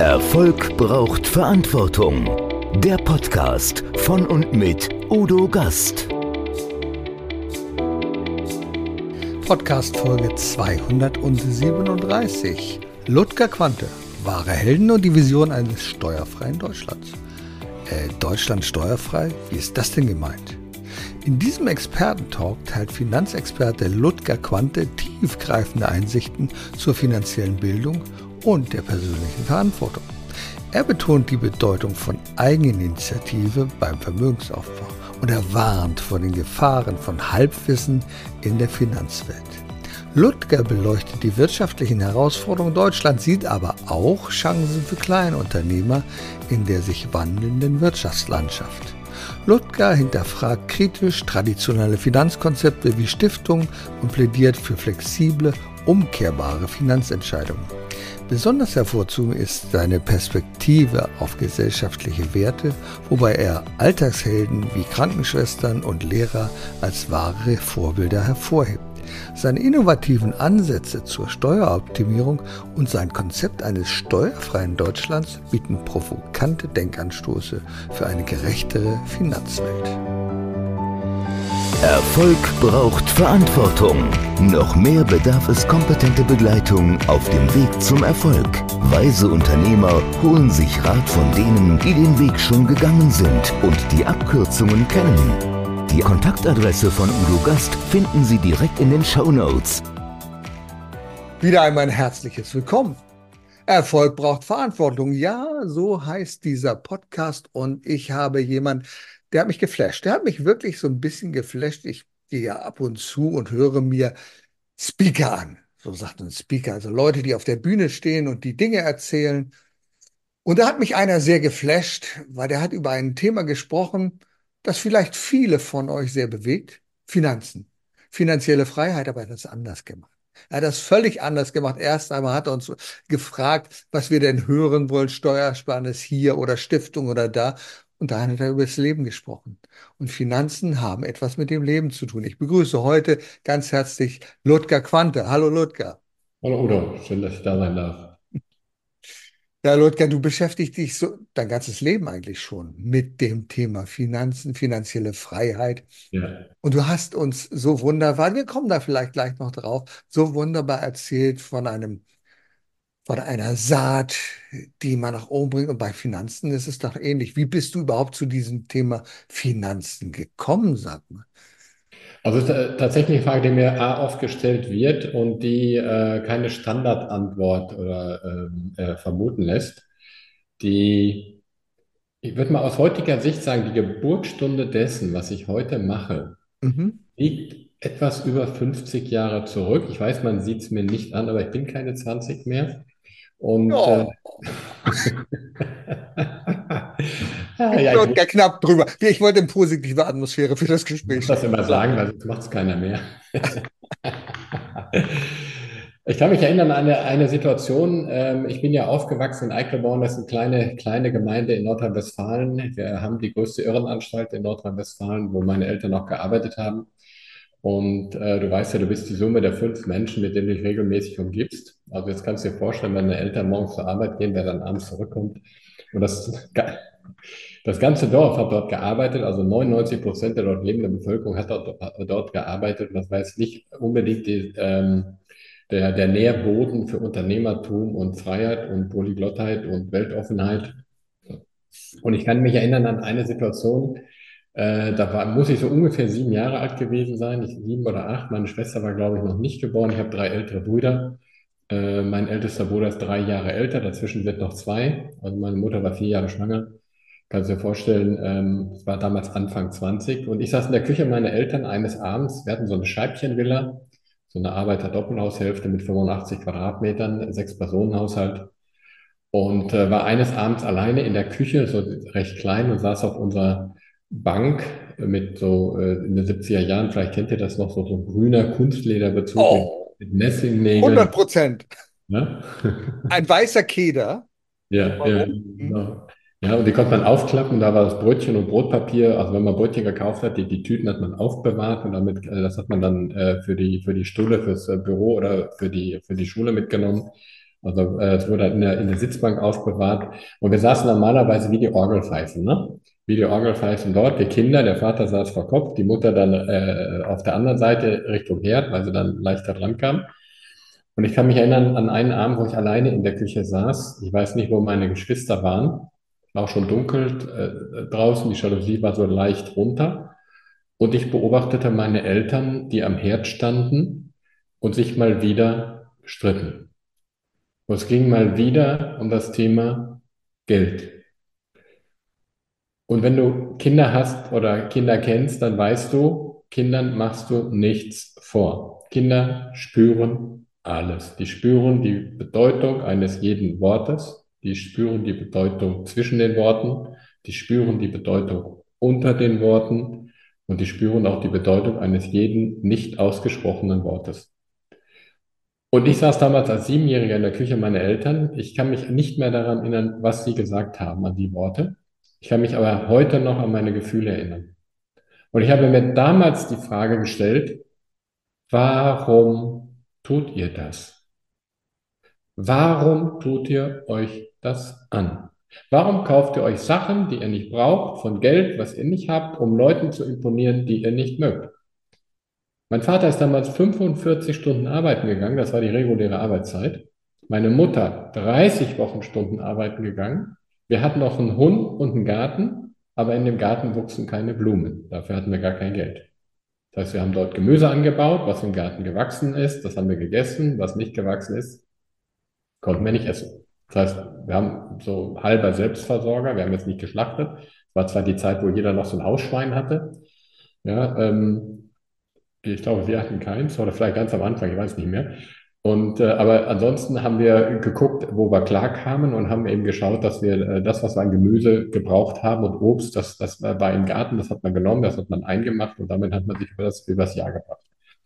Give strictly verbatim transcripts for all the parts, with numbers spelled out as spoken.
Erfolg braucht Verantwortung. Der Podcast von und mit Udo Gast. Podcast Folge zweihundertsiebenunddreißig. Ludger Quante, wahre Helden und die Vision eines steuerfreien Deutschlands. Äh, Deutschland steuerfrei? Wie ist das denn gemeint? In diesem Expertentalk teilt Finanzexperte Ludger Quante tiefgreifende Einsichten zur finanziellen Bildung und der persönlichen Verantwortung. Er betont die Bedeutung von Eigeninitiative beim Vermögensaufbau und er warnt vor den Gefahren von Halbwissen in der Finanzwelt. Ludger beleuchtet die wirtschaftlichen Herausforderungen Deutschlands, sieht aber auch Chancen für Kleinunternehmer in der sich wandelnden Wirtschaftslandschaft. Ludger hinterfragt kritisch traditionelle Finanzkonzepte wie Stiftungen und plädiert für flexible, umkehrbare Finanzentscheidungen. Besonders hervorzuheben ist seine Perspektive auf gesellschaftliche Werte, wobei er Alltagshelden wie Krankenschwestern und Lehrer als wahre Vorbilder hervorhebt. Seine innovativen Ansätze zur Steueroptimierung und sein Konzept eines steuerfreien Deutschlands bieten provokante Denkanstöße für eine gerechtere Finanzwelt. Erfolg braucht Verantwortung. Noch mehr bedarf es kompetente Begleitung auf dem Weg zum Erfolg. Weise Unternehmer holen sich Rat von denen, die den Weg schon gegangen sind und die Abkürzungen kennen. Die Kontaktadresse von Udo Gast finden Sie direkt in den Shownotes. Wieder einmal ein herzliches Willkommen. Erfolg braucht Verantwortung. Ja, so heißt dieser Podcast und ich habe jemanden, der hat mich geflasht. Der hat mich wirklich so ein bisschen geflasht. Ich gehe ja ab und zu und höre mir Speaker an. So sagt ein Speaker, also Leute, die auf der Bühne stehen und die Dinge erzählen. Und da hat mich einer sehr geflasht, weil der hat über ein Thema gesprochen, das vielleicht viele von euch sehr bewegt. Finanzen. Finanzielle Freiheit, aber er hat das anders gemacht. Er hat das völlig anders gemacht. Erst einmal hat er uns gefragt, was wir denn hören wollen, Steuersparnis hier oder Stiftung oder da. Und dann hat er über das Leben gesprochen. Und Finanzen haben etwas mit dem Leben zu tun. Ich begrüße heute ganz herzlich Ludger Quante. Hallo Ludger. Hallo Udo, schön, dass ich da sein darf. Ja, Ludger, du beschäftigst dich so dein ganzes Leben eigentlich schon mit dem Thema Finanzen, finanzielle Freiheit. Ja. Und du hast uns so wunderbar, wir kommen da vielleicht gleich noch drauf, so wunderbar erzählt von einem, von einer Saat, die man nach oben bringt. Und bei Finanzen ist es doch ähnlich. Wie bist du überhaupt zu diesem Thema Finanzen gekommen, sag mal? Also es ist äh, tatsächlich eine Frage, die mir A oft gestellt wird und die äh, keine Standardantwort oder ähm, äh, vermuten lässt. Die, ich würde mal aus heutiger Sicht sagen, die Geburtsstunde dessen, was ich heute mache, Mhm. liegt etwas über fünfzig Jahre zurück. Ich weiß, man sieht es mir nicht an, aber ich bin keine zwanzig mehr. Und äh, Ja, ja, ich ja, ich muss wollte knapp drüber. Ich wollte eine positive Atmosphäre für das Gespräch das schaffen. immer sagen, weil sonst macht es keiner mehr. Ich kann mich erinnern an eine, eine Situation. Ähm, ich bin ja aufgewachsen in Eickelborn, das ist eine kleine, kleine Gemeinde in Nordrhein-Westfalen. Wir haben die größte Irrenanstalt in Nordrhein-Westfalen, wo meine Eltern auch gearbeitet haben. Und äh, du weißt ja, du bist die Summe der fünf Menschen, mit denen du dich regelmäßig umgibst. Also jetzt kannst du dir vorstellen, wenn deine Eltern morgens zur Arbeit gehen, wer dann abends zurückkommt. Und das, das ganze Dorf hat dort gearbeitet, also neunundneunzig Prozent der dort lebenden Bevölkerung hat dort, dort gearbeitet. Und das war jetzt nicht unbedingt die, ähm, der, der Nährboden für Unternehmertum und Freiheit und Polyglottheit und Weltoffenheit. Und ich kann mich erinnern an eine Situation, äh, da war, muss ich so ungefähr sieben Jahre alt gewesen sein, ich sieben oder acht. Meine Schwester war, glaube ich, noch nicht geboren. Ich habe drei ältere Brüder. Äh, mein ältester Bruder ist drei Jahre älter, dazwischen sind noch zwei. Also meine Mutter war vier Jahre schwanger. Kannst du dir vorstellen, ähm, es war damals Anfang zwanzig und ich saß in der Küche meiner Eltern eines Abends. Wir hatten so eine Scheibchenvilla, so eine Arbeiter-Doppelhaushälfte mit fünfundachtzig Quadratmetern, Sechs-Personen-Haushalt. Und äh, war eines Abends alleine in der Küche, so recht klein, und saß auf unserer Bank mit so äh, in den siebziger Jahren, vielleicht kennt ihr das noch, so, so grüner Kunstlederbezug mit, Oh, mit Messingnägeln. hundert Prozent. Ne? Ein weißer Keder. Ja, ja, Warum? Hm? genau. Ja, und die konnte man aufklappen, da war das Brötchen und Brotpapier. Also wenn man Brötchen gekauft hat, die, die Tüten hat man aufbewahrt und damit, äh, das hat man dann äh, für die, für die Stulle, fürs äh, Büro oder für die, für die Schule mitgenommen. Also äh, es wurde in der, in der Sitzbank aufbewahrt. Und wir saßen normalerweise wie die Orgelpfeifen, ne? Wie die Orgelpfeifen dort, die Kinder, der Vater saß vor Kopf, die Mutter dann äh, auf der anderen Seite Richtung Herd, weil sie dann leichter dran kam. Und ich kann mich erinnern an einen Abend, wo ich alleine in der Küche saß. Ich weiß nicht, wo meine Geschwister waren. War auch schon dunkel äh, draußen, die Jalousie war so leicht runter. Und ich beobachtete meine Eltern, die am Herd standen und sich mal wieder stritten. Und es ging mal wieder um das Thema Geld. Und wenn du Kinder hast oder Kinder kennst, dann weißt du, Kindern machst du nichts vor. Kinder spüren alles. Die spüren die Bedeutung eines jeden Wortes. Die spüren die Bedeutung zwischen den Worten. Die spüren die Bedeutung unter den Worten. Und die spüren auch die Bedeutung eines jeden nicht ausgesprochenen Wortes. Und ich saß damals als Siebenjähriger in der Küche meiner Eltern. Ich kann mich nicht mehr daran erinnern, was sie gesagt haben, an die Worte. Ich kann mich aber heute noch an meine Gefühle erinnern. Und ich habe mir damals die Frage gestellt, warum tut ihr das? Warum tut ihr euch das an? Warum kauft ihr euch Sachen, die ihr nicht braucht, von Geld, was ihr nicht habt, um Leuten zu imponieren, die ihr nicht mögt? Mein Vater ist damals fünfundvierzig Stunden arbeiten gegangen, das war die reguläre Arbeitszeit. Meine Mutter dreißig Wochenstunden arbeiten gegangen. Wir hatten noch einen Hund und einen Garten, aber in dem Garten wuchsen keine Blumen. Dafür hatten wir gar kein Geld. Das heißt, wir haben dort Gemüse angebaut, was im Garten gewachsen ist, das haben wir gegessen, was nicht gewachsen ist, konnten wir nicht essen. Das heißt, wir haben so halber Selbstversorger, wir haben jetzt nicht geschlachtet. Es war zwar die Zeit, wo jeder noch so ein Hausschwein hatte. Ja, ähm, ich glaube, wir hatten keins oder vielleicht ganz am Anfang, ich weiß nicht mehr. Und, äh, aber ansonsten haben wir geguckt, wo wir klarkamen und haben eben geschaut, dass wir äh, das, was wir an Gemüse gebraucht haben und Obst, das, das war im Garten, das hat man genommen, das hat man eingemacht und damit hat man sich über das, über das Jahr gebracht.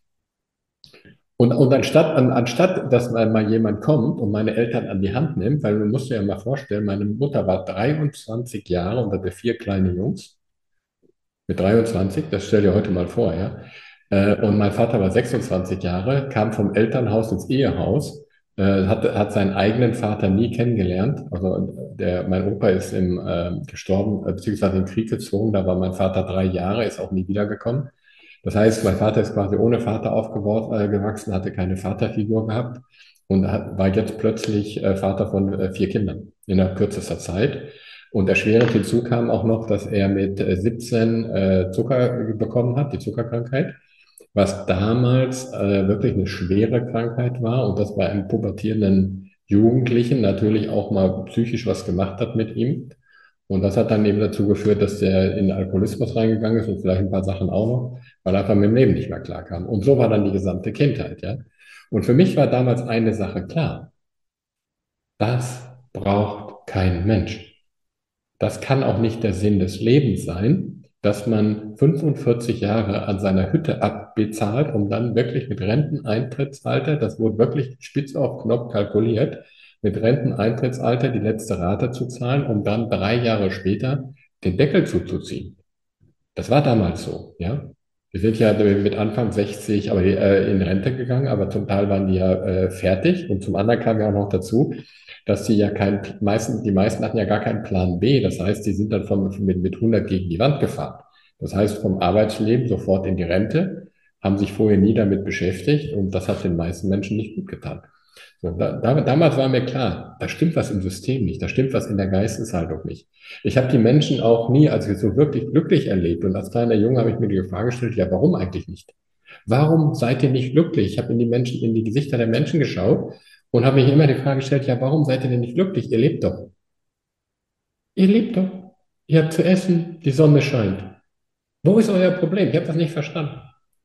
Und, und anstatt, an, anstatt, dass mal, mal jemand kommt und meine Eltern an die Hand nimmt, weil du musst dir ja mal vorstellen, meine Mutter war dreiundzwanzig Jahre und hatte vier kleine Jungs. Mit dreiundzwanzig, das stell dir heute mal vor, ja. Äh, Und mein Vater war sechsundzwanzig Jahre, kam vom Elternhaus ins Ehehaus, äh, hat, hat seinen eigenen Vater nie kennengelernt. Also der, mein Opa ist im, äh, gestorben, äh, beziehungsweise im Krieg gezogen, da war mein Vater drei Jahre, ist auch nie wiedergekommen. Das heißt, mein Vater ist quasi ohne Vater aufgewachsen, hatte keine Vaterfigur gehabt und hat, war jetzt plötzlich äh, Vater von äh, vier Kindern innerhalb kürzester Zeit. Und erschwerend hinzu kam auch noch, dass er mit äh, siebzehn äh, Zucker bekommen hat, die Zuckerkrankheit, was damals äh, wirklich eine schwere Krankheit war und das bei einem pubertierenden Jugendlichen natürlich auch mal psychisch was gemacht hat mit ihm. Und das hat dann eben dazu geführt, dass der in den Alkoholismus reingegangen ist und vielleicht ein paar Sachen auch noch, weil er einfach mit dem Leben nicht mehr klarkam. Und so war dann die gesamte Kindheit, ja. Und für mich war damals eine Sache klar. Das braucht kein Mensch. Das kann auch nicht der Sinn des Lebens sein, dass man fünfundvierzig Jahre an seiner Hütte abbezahlt, um dann wirklich mit Renteneintrittsalter, das wurde wirklich spitz auf Knopf kalkuliert, mit Renteneintrittsalter die letzte Rate zu zahlen, um dann drei Jahre später den Deckel zuzuziehen. Das war damals so, ja. Wir sind ja mit Anfang sechzig aber äh, in Rente gegangen, aber zum Teil waren die ja äh, fertig und zum anderen kam ja auch noch dazu, dass sie ja kein, meisten, die meisten hatten ja gar keinen Plan B. Das heißt, die sind dann vom, mit, mit hundert gegen die Wand gefahren. Das heißt, vom Arbeitsleben sofort in die Rente, haben sich vorher nie damit beschäftigt und das hat den meisten Menschen nicht gut getan. So, da, da, damals war mir klar, da stimmt was im System nicht, da stimmt was in der Geisteshaltung nicht. Ich habe die Menschen auch nie als so wirklich glücklich erlebt und als kleiner Junge habe ich mir die Frage gestellt, ja, warum eigentlich nicht? Warum seid ihr nicht glücklich? Ich habe in die Menschen, in die Gesichter der Menschen geschaut und habe mich immer die Frage gestellt, ja, warum seid ihr denn nicht glücklich? Ihr lebt doch. Ihr lebt doch. Ihr habt zu essen, die Sonne scheint. Wo ist euer Problem? Ich habe das nicht verstanden.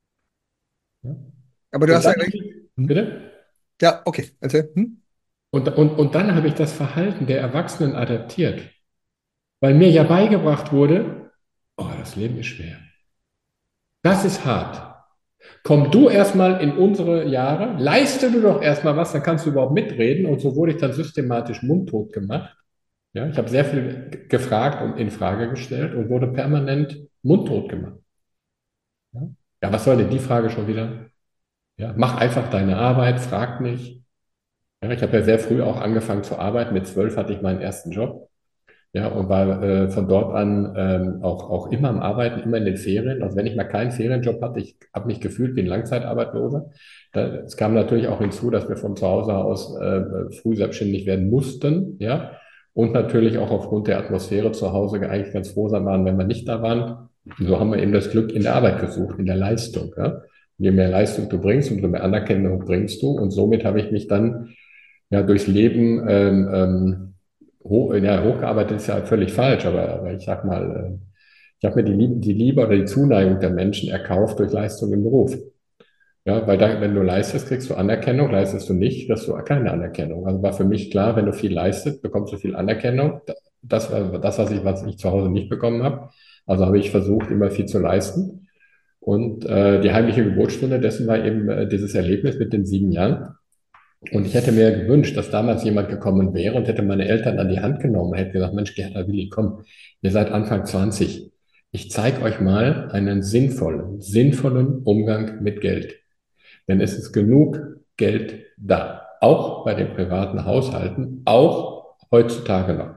Ja? Aber du Und hast ja dann, recht. Hm? bitte? Ja, okay, erzähl. Hm? Und, und, und dann habe ich das Verhalten der Erwachsenen adaptiert, weil mir ja beigebracht wurde, oh, das Leben ist schwer. Das ist hart. Komm du erstmal in unsere Jahre, leiste du doch erstmal was, dann kannst du überhaupt mitreden. Und so wurde ich dann systematisch mundtot gemacht. Ja, ich habe sehr viel g- gefragt und in Frage gestellt und wurde permanent mundtot gemacht. Ja, ja, was soll denn die Frage schon wieder? Ja, mach einfach deine Arbeit, frag nicht. Ja, ich habe ja sehr früh auch angefangen zu arbeiten. Mit zwölf hatte ich meinen ersten Job. Ja, und war äh, von dort an ähm, auch, auch immer am Arbeiten, immer in den Ferien. Also wenn ich mal keinen Ferienjob hatte, ich habe mich gefühlt wie ein Langzeitarbeitsloser. Da, es kam natürlich auch hinzu, dass wir von zu Hause aus äh, früh selbstständig werden mussten. Ja, und natürlich auch aufgrund der Atmosphäre zu Hause eigentlich ganz froh sein waren, wenn wir nicht da waren. So haben wir eben das Glück in der Arbeit gesucht, in der Leistung. Ja. Je mehr Leistung du bringst, umso mehr Anerkennung bringst du. Und somit habe ich mich dann ja durchs Leben ähm, ähm, hoch, ja, hochgearbeitet ist ja völlig falsch, aber, aber ich sag mal, äh, ich habe mir die Liebe, die Liebe oder die Zuneigung der Menschen erkauft durch Leistung im Beruf. Ja, weil da, wenn du leistest, kriegst du Anerkennung, leistest du nicht, kriegst du keine Anerkennung. Also war für mich klar, wenn du viel leistest, bekommst du viel Anerkennung. Das war das, was ich, was ich zu Hause nicht bekommen habe. Also habe ich versucht, immer viel zu leisten. Und äh, die heimliche Geburtsstunde dessen war eben äh, dieses Erlebnis mit den sieben Jahren. Und ich hätte mir gewünscht, dass damals jemand gekommen wäre und hätte meine Eltern an die Hand genommen und hätte gesagt, Mensch, Gerda, Willi, komm, ihr seid Anfang zwanzig. Ich zeige euch mal einen sinnvollen, sinnvollen Umgang mit Geld. Denn es ist genug Geld da. Auch bei den privaten Haushalten, auch heutzutage noch.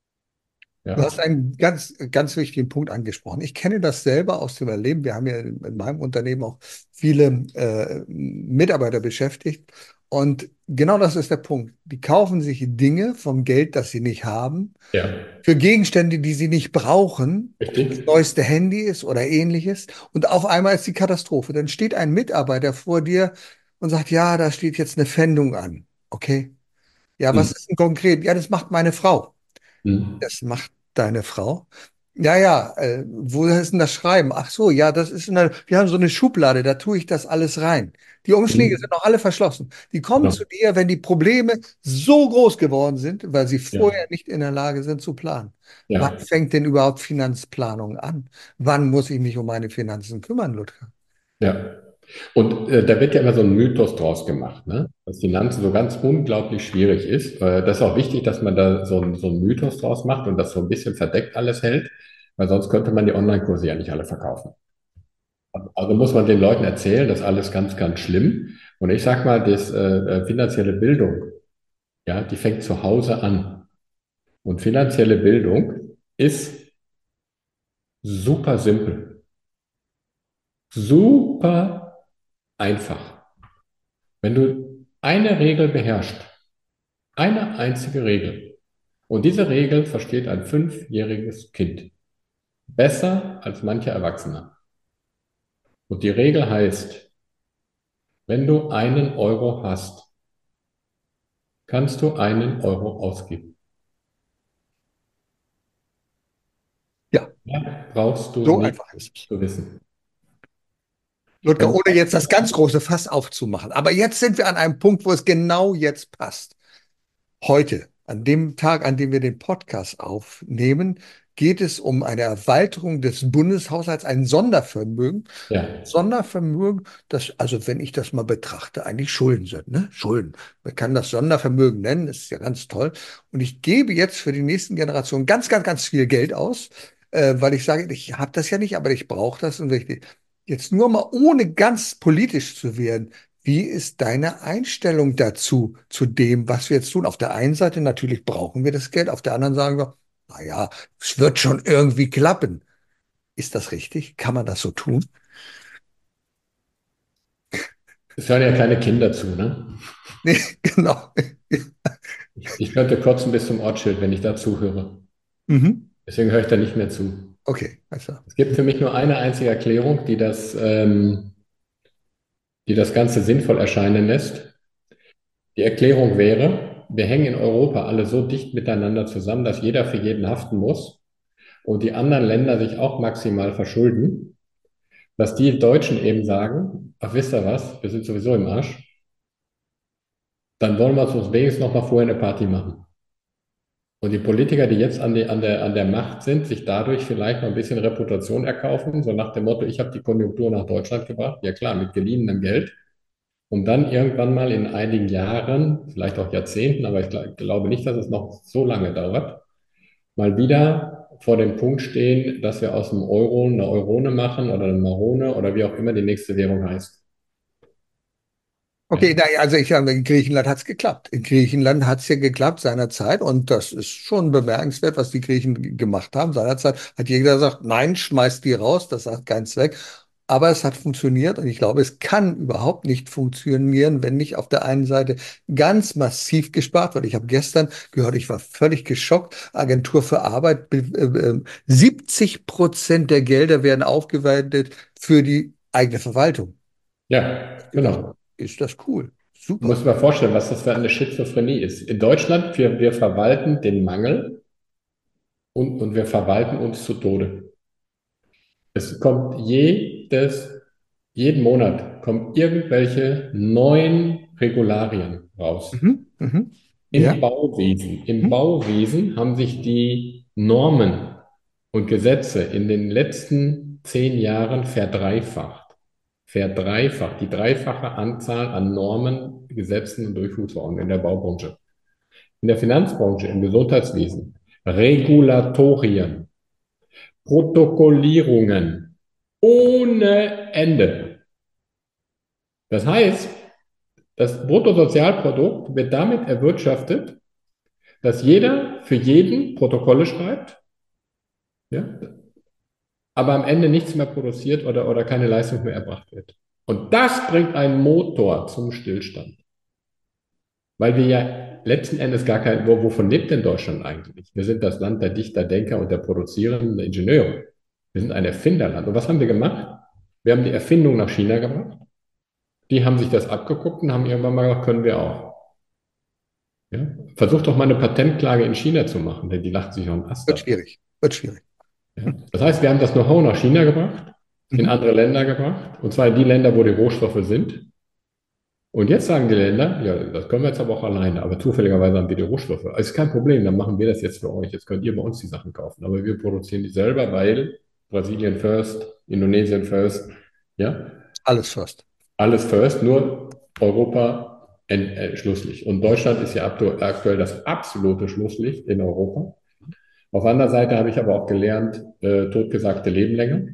Du Ja, hast einen ganz, ganz wichtigen Punkt angesprochen. Ich kenne das selber aus dem Erleben. Wir haben ja in meinem Unternehmen auch viele äh, Mitarbeiter beschäftigt. Und genau das ist der Punkt. Die kaufen sich Dinge vom Geld, das sie nicht haben, ja, für Gegenstände, die sie nicht brauchen, ob es das richtig. neueste Handy ist oder ähnliches. Und auf einmal ist die Katastrophe. Dann steht ein Mitarbeiter vor dir und sagt, ja, da steht jetzt eine Pfändung an. Okay. Ja, Hm, was ist denn konkret? Ja, das macht meine Frau. hm, Das macht deine Frau. Ja, ja, äh, wo ist denn das Schreiben? Ach so, ja, das ist in der, wir haben so eine Schublade, da tue ich das alles rein. Die Umschläge sind hm, noch alle verschlossen. Die kommen genau. zu dir, wenn die Probleme so groß geworden sind, weil sie Ja, vorher nicht in der Lage sind zu planen. Wann ja. fängt denn überhaupt Finanzplanung an? Wann muss ich mich um meine Finanzen kümmern, Ludger? Ja. Und äh, da wird ja immer so ein Mythos draus gemacht, ne? Dass Finanzen so ganz unglaublich schwierig ist. Äh, das ist auch wichtig, dass man da so, ein, so einen Mythos draus macht und das so ein bisschen verdeckt alles hält, weil sonst könnte man die Online-Kurse ja nicht alle verkaufen. Also muss man den Leuten erzählen, das ist alles ganz, ganz schlimm. Und ich sag mal, das äh, äh, finanzielle Bildung, ja, die fängt zu Hause an. Und finanzielle Bildung ist super simpel, super einfach. Wenn du eine Regel beherrschst, eine einzige Regel. Und diese Regel versteht ein fünfjähriges Kind besser als manche Erwachsene. Und die Regel heißt, wenn du einen Euro hast, kannst du einen Euro ausgeben. Ja, Mehr brauchst du so nicht einfach ist es. zu wissen. Ludger, Wenn, ohne jetzt das ganz große Fass aufzumachen. Aber jetzt sind wir an einem Punkt, wo es genau jetzt passt. Heute, an dem Tag, an dem wir den Podcast aufnehmen, geht es um eine Erweiterung des Bundeshaushalts, ein Sondervermögen. ja, Sondervermögen, das, also wenn ich das mal betrachte, eigentlich Schulden sind, ne? Schulden. Man kann das Sondervermögen nennen, das ist ja ganz toll. Und ich gebe jetzt für die nächsten Generationen ganz, ganz, ganz viel Geld aus, äh, weil ich sage, ich habe das ja nicht, aber ich brauche das. Und wenn ich jetzt nur mal, ohne ganz politisch zu werden, wie ist deine Einstellung dazu, zu dem, was wir jetzt tun? Auf der einen Seite natürlich brauchen wir das Geld, auf der anderen sagen wir, naja, es wird schon irgendwie klappen. Ist das richtig? Kann man das so tun? es hören ja kleine Kinder zu, ne? Nee, genau. Ich, ich könnte kotzen bis zum Ortsschild, wenn ich da zuhöre. Mhm. Deswegen höre ich da nicht mehr zu. Okay, also. Es gibt für mich nur eine einzige Erklärung, die das, ähm, die das Ganze sinnvoll erscheinen lässt. Die Erklärung wäre, wir hängen in Europa alle so dicht miteinander zusammen, dass jeder für jeden haften muss und die anderen Länder sich auch maximal verschulden, dass die Deutschen eben sagen, ach wisst ihr was, wir sind sowieso im Arsch, dann wollen wir uns wenigstens noch mal vorher eine Party machen. Und die Politiker, die jetzt an, die, an, der, an der Macht sind, sich dadurch vielleicht noch ein bisschen Reputation erkaufen, so nach dem Motto, ich habe die Konjunktur nach Deutschland gebracht, ja klar, mit geliehenem Geld, um dann irgendwann mal in einigen Jahren, vielleicht auch Jahrzehnten, aber ich gl- glaube nicht, dass es noch so lange dauert, mal wieder vor dem Punkt stehen, dass wir aus dem Euro eine Eurone machen oder eine Marone oder wie auch immer die nächste Währung heißt. Okay, na, ja, also ich sage, in Griechenland hat es geklappt. In Griechenland hat es ja geklappt seinerzeit und das ist schon bemerkenswert, was die Griechen g- gemacht haben. Seinerzeit hat jeder gesagt, nein, schmeißt die raus, das hat keinen Zweck. Aber es hat funktioniert und ich glaube, es kann überhaupt nicht funktionieren, wenn nicht auf der einen Seite ganz massiv gespart wird. Ich habe gestern gehört, ich war völlig geschockt. Agentur für Arbeit, be- äh, äh, siebzig Prozent der Gelder werden aufgewendet für die eigene Verwaltung. Ja, Gedacht, genau. ist das cool. Du Super. musst dir mal vorstellen, was das für eine Schizophrenie ist. In Deutschland, wir, wir verwalten den Mangel und, und wir verwalten uns zu Tode. Es kommt jedes, jeden Monat kommen irgendwelche neuen Regularien raus. Mhm. Mhm. Im Ja. Bauwesen. Im Mhm. Bauwesen haben sich die Normen und Gesetze in den letzten zehn Jahren verdreifacht. Verdreifacht. Die dreifache Anzahl an Normen, Gesetzen und Durchführungsverordnungen in der Baubranche. In der Finanzbranche, im Gesundheitswesen, Regulatorien, Protokollierungen ohne Ende. Das heißt, das Bruttosozialprodukt wird damit erwirtschaftet, dass jeder für jeden Protokolle schreibt, ja, aber am Ende nichts mehr produziert oder, oder keine Leistung mehr erbracht wird. Und das bringt einen Motor zum Stillstand. Weil wir ja letzten Endes gar kein, wo, wovon lebt denn Deutschland eigentlich? Wir sind das Land der Dichter, Denker und der produzierenden Ingenieure. Wir sind ein Erfinderland. Und was haben wir gemacht? Wir haben die Erfindung nach China gebracht. Die haben sich das abgeguckt und haben irgendwann mal gesagt, können wir auch. Ja? Versucht doch mal eine Patentklage in China zu machen, denn die lacht sich auf den Ast Wird ab. schwierig. Wird schwierig. Ja? Das heißt, wir haben das Know-how nach China gebracht, in Mhm. andere Länder gebracht, und zwar in die Länder, wo die Rohstoffe sind. Und jetzt sagen die Länder, ja, das können wir jetzt aber auch alleine, aber zufälligerweise haben wir die Rohstoffe. Also ist kein Problem, dann machen wir das jetzt für euch. Jetzt könnt ihr bei uns die Sachen kaufen. Aber wir produzieren die selber, weil Brasilien first, Indonesien first, ja, Alles first. alles first, nur Europa en- äh, Schlusslicht. Und Deutschland ist ja aktu aktuell das absolute Schlusslicht in Europa. Auf der anderen Seite habe ich aber auch gelernt, äh, totgesagte Leben länger.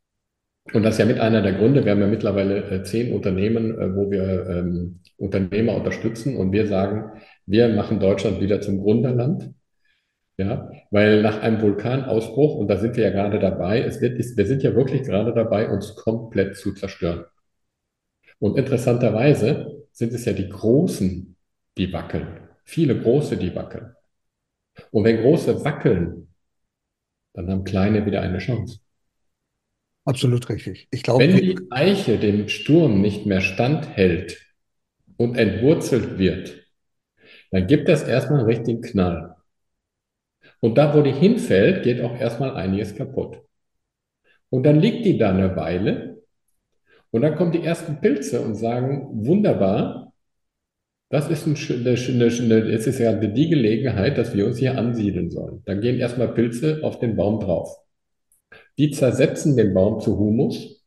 Und das ist ja mit einer der Gründe. Wir haben ja mittlerweile äh, zehn Unternehmen, äh, wo wir ähm, Unternehmer unterstützen und wir sagen, wir machen Deutschland wieder zum Gründerland. Ja, weil nach einem Vulkanausbruch, und da sind wir ja gerade dabei, es wird, ist, wir sind ja wirklich gerade dabei, uns komplett zu zerstören. Und interessanterweise sind es ja die Großen, die wackeln. Viele Große, die wackeln. Und wenn Große wackeln, dann haben Kleine wieder eine Chance. Absolut richtig. Ich glaube, Wenn wir, die Eiche dem Sturm nicht mehr standhält und entwurzelt wird, dann gibt das erstmal einen richtigen Knall. Und da, wo die hinfällt, geht auch erstmal einiges kaputt. Und dann liegt die da eine Weile und dann kommen die ersten Pilze und sagen, wunderbar, das ist ein, sch- eine, sch- eine, eine, es ist ja die Gelegenheit, dass wir uns hier ansiedeln sollen. Dann gehen erstmal Pilze auf den Baum drauf. Die zersetzen den Baum zu Humus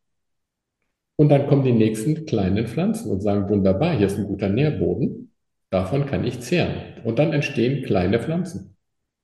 und dann kommen die nächsten kleinen Pflanzen und sagen, wunderbar, hier ist ein guter Nährboden, davon kann ich zehren. Und dann entstehen kleine Pflanzen.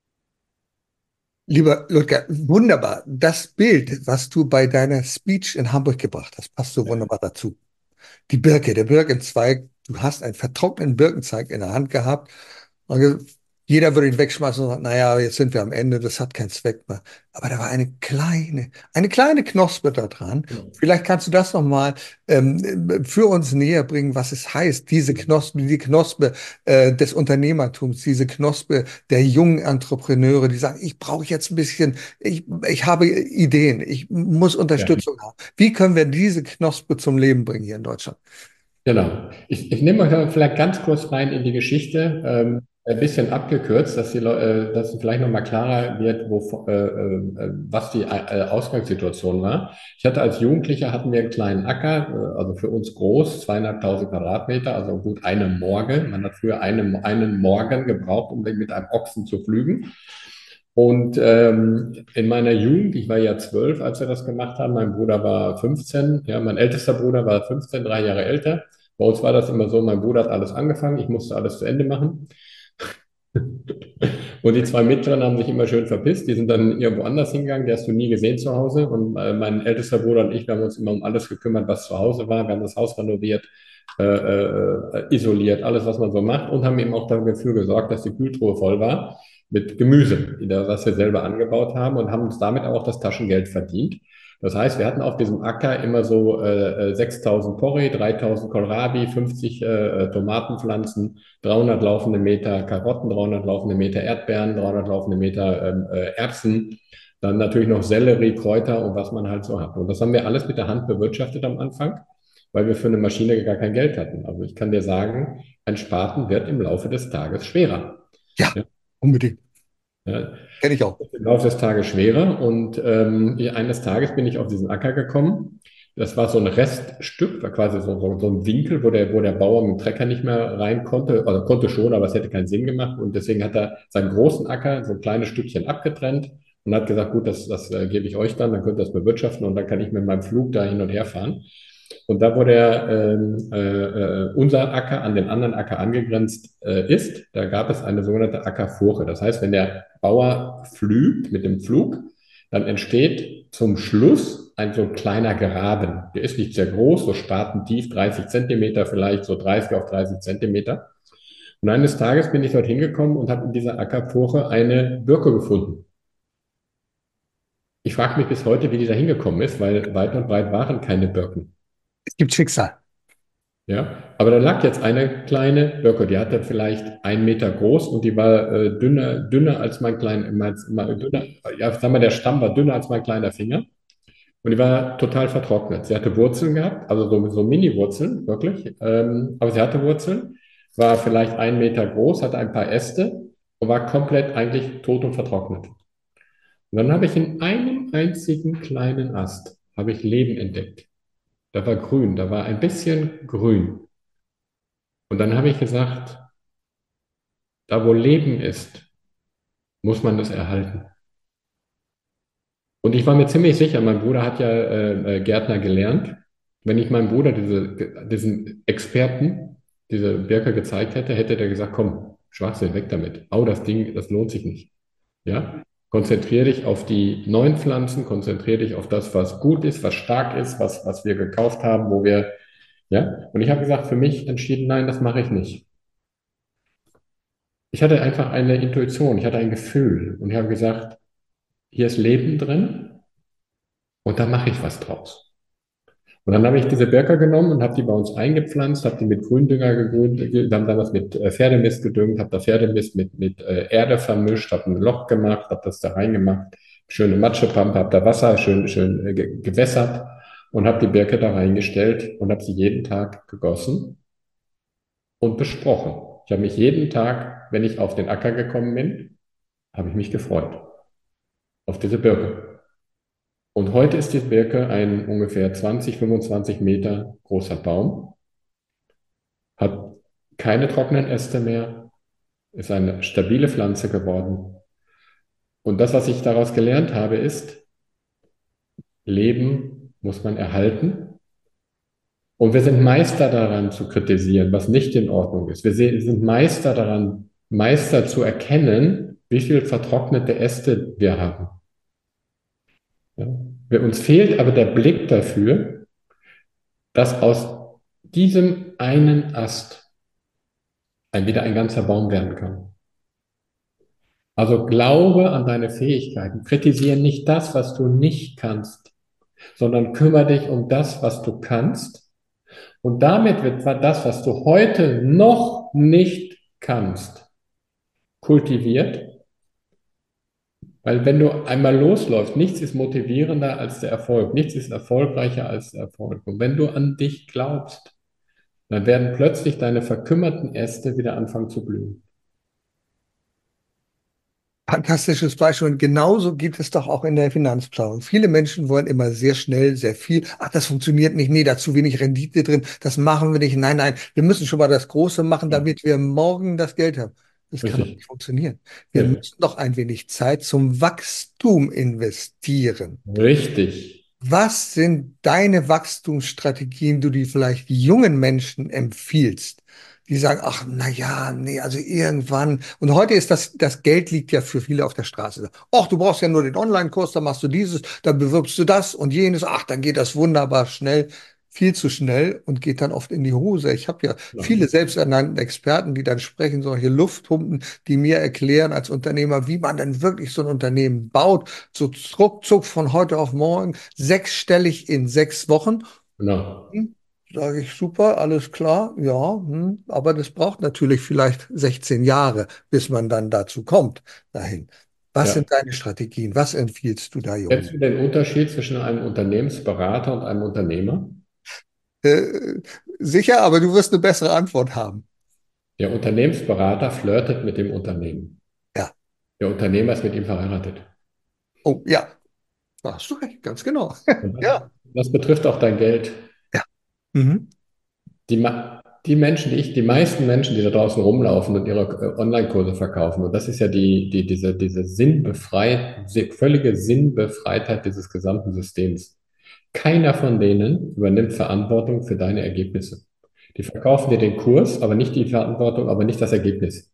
lieber Ludger, wunderbar. Das Bild, was du bei deiner Speech in Hamburg gebracht hast, passt so wunderbar dazu. Die Birke, der Birkenzweig, du hast einen vertrockneten Birkenzweig in der Hand gehabt. Und ge- jeder würde ihn wegschmeißen und sagen, naja, jetzt sind wir am Ende, das hat keinen Zweck mehr. Aber da war eine kleine, eine kleine Knospe da dran. Vielleicht kannst du das nochmal ähm, für uns näher bringen, was es heißt, diese Knospe, die Knospe äh, des Unternehmertums, diese Knospe der jungen Entrepreneure, die sagen, ich brauche jetzt ein bisschen, ich, ich habe Ideen, ich muss Ja. Unterstützung haben. Wie können wir diese Knospe zum Leben bringen hier in Deutschland? Genau. Ich, ich nehme euch da vielleicht ganz kurz rein in die Geschichte, ähm, ein bisschen abgekürzt, dass die Leu äh, dass es vielleicht nochmal klarer wird, wo, äh, äh, was die äh, Ausgangssituation war. Ich hatte als Jugendlicher hatten wir einen kleinen Acker, äh, also für uns groß, zweieinhalbtausend Quadratmeter, also gut eine Morge. Man hat früher eine, einen Morgen gebraucht, um mit einem Ochsen zu pflügen. Und ähm, in meiner Jugend, ich war ja zwölf, als wir das gemacht haben, mein Bruder war fünfzehn, ja, mein ältester Bruder war fünfzehn, drei Jahre älter. Bei uns war das immer so, mein Bruder hat alles angefangen, ich musste alles zu Ende machen. Und die zwei Mittleren haben sich immer schön verpisst. Die sind dann irgendwo anders hingegangen. Die hast du nie gesehen zu Hause. Und äh, mein ältester Bruder und ich, wir haben uns immer um alles gekümmert, was zu Hause war. Wir haben das Haus renoviert, äh, äh, isoliert, alles, was man so macht. Und haben eben auch dafür gesorgt, dass die Kühltruhe voll war mit Gemüse, das wir selber angebaut haben und haben uns damit auch das Taschengeld verdient. Das heißt, wir hatten auf diesem Acker immer so äh, sechstausend Porree, dreitausend Kohlrabi, fünfzig äh, Tomatenpflanzen, dreihundert laufende Meter Karotten, dreihundert laufende Meter Erdbeeren, dreihundert laufende Meter ähm, äh, Erbsen, dann natürlich noch Sellerie, Kräuter und was man halt so hat. Und das haben wir alles mit der Hand bewirtschaftet am Anfang, weil wir für eine Maschine gar kein Geld hatten. Also ich kann dir sagen, ein Spaten wird im Laufe des Tages schwerer. Ja, Ja, unbedingt. ja, Kenne ich auch. im Laufe des Tages schwerer. Und ähm, eines Tages bin ich auf diesen Acker gekommen. Das war so ein Reststück, war quasi so, so, so ein Winkel, wo der, wo der Bauer mit dem Trecker nicht mehr rein konnte. Also konnte schon, aber es hätte keinen Sinn gemacht. Und deswegen hat er seinen großen Acker, so ein kleines Stückchen abgetrennt und hat gesagt, gut, das, das äh, gebe ich euch dann, dann könnt ihr das bewirtschaften und dann kann ich mit meinem Flug da hin und her fahren. Und da, wo der, ähm, äh, äh, unser Acker an den anderen Acker angegrenzt äh, ist, da gab es eine sogenannte Ackerfurche. Das heißt, wenn der Bauer pflügt mit dem Pflug, dann entsteht zum Schluss ein so ein kleiner Graben. Der ist nicht sehr groß, so spatentief, dreißig Zentimeter vielleicht, so dreißig auf dreißig Zentimeter. Und eines Tages bin ich dort hingekommen und habe in dieser Ackerfurche eine Birke gefunden. Ich frage mich bis heute, wie die da hingekommen ist, weil weit und breit waren keine Birken. Es gibt Schicksal. Ja, aber da lag jetzt eine kleine Birke, die hatte vielleicht einen Meter groß und die war äh, dünner, dünner als mein kleiner, als, mal, dünner, ja, sagen wir, der Stamm war dünner als mein kleiner Finger und die war total vertrocknet. Sie hatte Wurzeln gehabt, also so, so Mini-Wurzeln, wirklich, ähm, aber sie hatte Wurzeln, war vielleicht einen Meter groß, hatte ein paar Äste und war komplett eigentlich tot und vertrocknet. Und dann habe ich in einem einzigen kleinen Ast, habe ich Leben entdeckt. Da war grün, da war ein bisschen grün. Und dann habe ich gesagt, da wo Leben ist, muss man das erhalten. Und ich war mir ziemlich sicher, mein Bruder hat ja äh, äh, Gärtner gelernt. Wenn ich meinem Bruder diese, diesen Experten, diese Birke gezeigt hätte, hätte der gesagt, komm, Schwachsinn, weg damit. Au, das Ding, das lohnt sich nicht. Ja? Konzentriere dich auf die neuen Pflanzen, konzentriere dich auf das, was gut ist, was stark ist, was, was wir gekauft haben, wo wir, ja. Und ich habe gesagt, für mich entschieden, nein, das mache ich nicht. Ich hatte einfach eine Intuition, ich hatte ein Gefühl und ich habe gesagt, hier ist Leben drin und da mache ich was draus. Und dann habe ich diese Birke genommen und habe die bei uns eingepflanzt, habe die mit Gründünger gegrünt, wir haben damals mit äh, Pferdemist gedüngt, habe da Pferdemist mit, mit äh, Erde vermischt, habe ein Loch gemacht, habe das da reingemacht, schöne Matschepampe, habe da Wasser schön, schön äh, ge- gewässert und habe die Birke da reingestellt und habe sie jeden Tag gegossen und besprochen. Ich habe mich jeden Tag, wenn ich auf den Acker gekommen bin, habe ich mich gefreut auf diese Birke. Und heute ist die Birke ein ungefähr zwanzig, fünfundzwanzig Meter großer Baum, hat keine trockenen Äste mehr, ist eine stabile Pflanze geworden. Und das, was ich daraus gelernt habe, ist, Leben muss man erhalten. Und wir sind Meister daran zu kritisieren, was nicht in Ordnung ist. Wir sind Meister daran, Meister zu erkennen, wie viel vertrocknete Äste wir haben. Ja. Uns fehlt aber der Blick dafür, dass aus diesem einen Ast ein wieder ein ganzer Baum werden kann. Also glaube an deine Fähigkeiten. Kritisiere nicht das, was du nicht kannst, sondern kümmere dich um das, was du kannst. Und damit wird das, was du heute noch nicht kannst, kultiviert. Weil wenn du einmal losläufst, nichts ist motivierender als der Erfolg, nichts ist erfolgreicher als der Erfolg. Und wenn du an dich glaubst, dann werden plötzlich deine verkümmerten Äste wieder anfangen zu blühen. Fantastisches Beispiel. Und genauso gibt es doch auch in der Finanzplanung. Viele Menschen wollen immer sehr schnell, sehr viel. Ach, das funktioniert nicht. Nee, da ist zu wenig Rendite drin. Das machen wir nicht. Nein, nein, wir müssen schon mal das Große machen, Ja, damit wir morgen das Geld haben. Das kann doch richtig. nicht funktionieren. Wir Ja, müssen doch ein wenig Zeit zum Wachstum investieren. richtig. Was sind deine Wachstumsstrategien, die du vielleicht jungen Menschen empfiehlst? die sagen, ach, na ja, nee, also irgendwann. Und heute ist das, das Geld liegt ja für viele auf der Straße. Ach, du brauchst ja nur den Online-Kurs, dann machst du dieses, dann bewirbst du das und jenes. Ach, dann geht das wunderbar schnell, viel zu schnell und geht dann oft in die Hose. Ich habe ja Ja, viele selbsternannten Experten, die dann sprechen, solche Luftpumpen, die mir erklären als Unternehmer, wie man denn wirklich so ein Unternehmen baut, so ruckzuck von heute auf morgen, sechsstellig in sechs Wochen. genau. Hm, sage ich, super, alles klar, ja, hm, aber das braucht natürlich vielleicht sechzehn Jahre, bis man dann dazu kommt, dahin. Was Ja. sind deine Strategien? Was empfiehlst du da, Kennst Jungen? du den Unterschied zwischen einem Unternehmensberater und einem Unternehmer? Äh, sicher, aber du wirst eine bessere Antwort haben. Der Unternehmensberater flirtet mit dem Unternehmen. Ja. Der Unternehmer ist mit ihm verheiratet. Oh, ja, da hast du recht, ganz genau. Und das, Ja. das betrifft auch dein Geld. Ja. Mhm. Die, Ma- die Menschen, die ich, die meisten Menschen, die da draußen rumlaufen und ihre äh, Online-Kurse verkaufen, und das ist ja die, die, diese, diese sinnbefreit, si- völlige Sinnbefreitheit dieses gesamten Systems. Keiner von denen übernimmt Verantwortung für deine Ergebnisse. Die verkaufen dir den Kurs, aber nicht die Verantwortung, aber nicht das Ergebnis.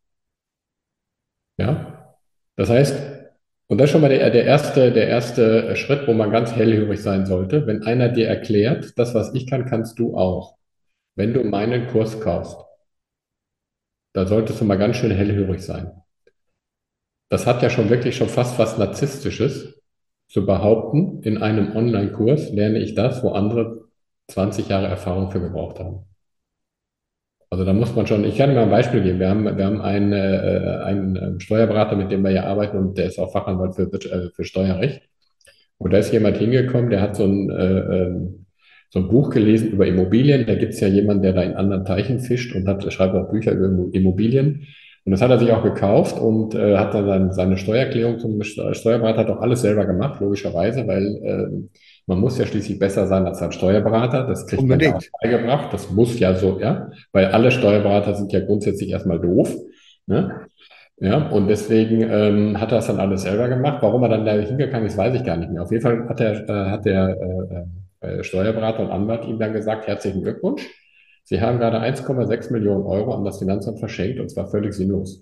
Ja? Das heißt, und das ist schon mal der, der erste, der erste Schritt, wo man ganz hellhörig sein sollte. Wenn einer dir erklärt, das, was ich kann, kannst du auch. Wenn du meinen Kurs kaufst, da solltest du mal ganz schön hellhörig sein. Das hat ja schon wirklich schon fast was Narzisstisches, zu behaupten, in einem Online-Kurs lerne ich das, wo andere zwanzig Jahre Erfahrung für gebraucht haben. Also da muss man schon, ich kann dir mal ein Beispiel geben. Wir haben, wir haben einen, äh, einen Steuerberater, mit dem wir hier arbeiten und der ist auch Fachanwalt für, Wir- äh, für Steuerrecht. Und da ist jemand hingekommen, der hat so ein, äh, ähm, so ein Buch gelesen über Immobilien. Da gibt es ja jemanden, der da in anderen Teichen fischt und hat, schreibt auch Bücher über Immo- Immobilien. Und das hat er sich auch gekauft und äh, hat dann seine, seine Steuererklärung zum Steu- Steuerberater, hat auch alles selber gemacht, logischerweise, weil äh, man muss ja schließlich besser sein als ein Steuerberater. Das kriegt man ja auch Unbedingt. beigebracht. Das muss ja so, ja, weil alle Steuerberater sind ja grundsätzlich erstmal doof. Ne? Ja, und deswegen ähm, hat er das dann alles selber gemacht. Warum er dann da hingegangen ist, weiß ich gar nicht mehr. Auf jeden Fall hat der, äh, hat der äh, äh, Steuerberater und Anwalt ihm dann gesagt, herzlichen Glückwunsch. Sie haben gerade eins Komma sechs Millionen Euro an das Finanzamt verschenkt und zwar völlig sinnlos.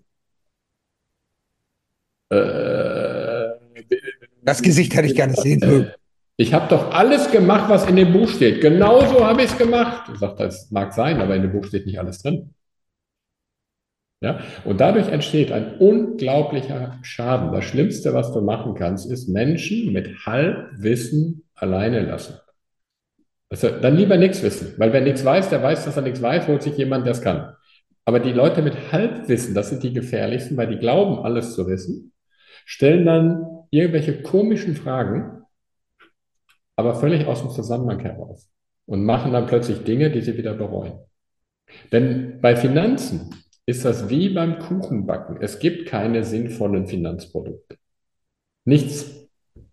Äh, Das Gesicht hätte ich gerne sehen mögen. ich habe doch alles gemacht, was in dem Buch steht. Genauso habe ich es gemacht. Sagt, das mag sein, aber in dem Buch steht nicht alles drin. Ja? Und dadurch entsteht ein unglaublicher Schaden. Das Schlimmste, was du machen kannst, ist Menschen mit Halbwissen alleine lassen. Also dann lieber nichts wissen, weil wer nichts weiß, der weiß, dass er nichts weiß, holt sich jemand, der es kann. Aber die Leute mit Halbwissen, das sind die gefährlichsten, weil die glauben, alles zu wissen, stellen dann irgendwelche komischen Fragen, aber völlig aus dem Zusammenhang heraus und machen dann plötzlich Dinge, die sie wieder bereuen. Denn bei Finanzen ist das wie beim Kuchenbacken. Es gibt keine sinnvollen Finanzprodukte. Nichts.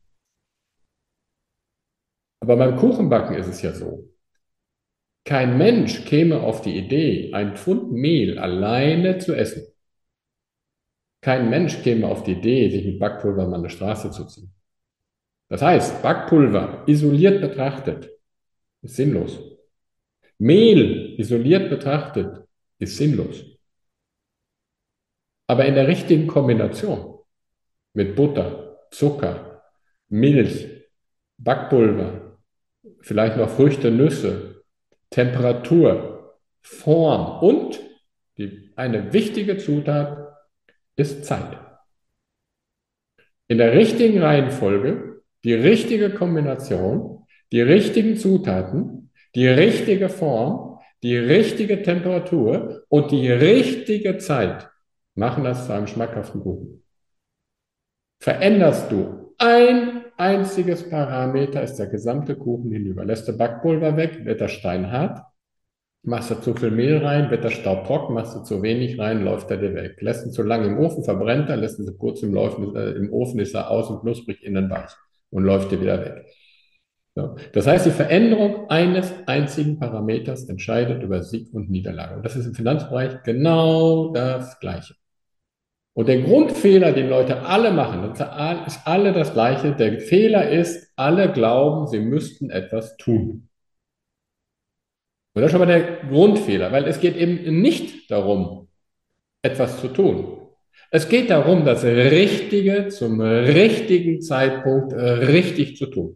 Aber beim Kuchenbacken ist es ja so. Kein Mensch käme auf die Idee, ein Pfund Mehl alleine zu essen. Kein Mensch käme auf die Idee, sich mit Backpulver mal eine Straße zu ziehen. Das heißt, Backpulver isoliert betrachtet ist sinnlos. Mehl isoliert betrachtet ist sinnlos. Aber in der richtigen Kombination mit Butter, Zucker, Milch, Backpulver, vielleicht noch Früchte, Nüsse, Temperatur, Form und die, eine wichtige Zutat ist Zeit. In der richtigen Reihenfolge, die richtige Kombination, die richtigen Zutaten, die richtige Form, die richtige Temperatur und die richtige Zeit machen das zu einem schmackhaften Kuchen. Veränderst du ein einziges Parameter, ist der gesamte Kuchen hinüber. Lässt du Backpulver weg, wird er steinhart. Machst du zu viel Mehl rein, wird der Staub trocken, machst du zu wenig rein, läuft er dir weg. Lässt ihn zu lange im Ofen, verbrennt er, lässt ihn zu kurz im, Laufen, äh, im Ofen, ist er außen knusprig, innen weich und läuft dir wieder weg. So. Das heißt, die Veränderung eines einzigen Parameters entscheidet über Sieg und Niederlage. Und das ist im Finanzbereich genau das Gleiche. Und der Grundfehler, den Leute alle machen, das ist alle das Gleiche. Der Fehler ist, alle glauben, sie müssten etwas tun. Und das ist schon mal der Grundfehler, weil es geht eben nicht darum, etwas zu tun. Es geht darum, das Richtige zum richtigen Zeitpunkt äh, richtig zu tun.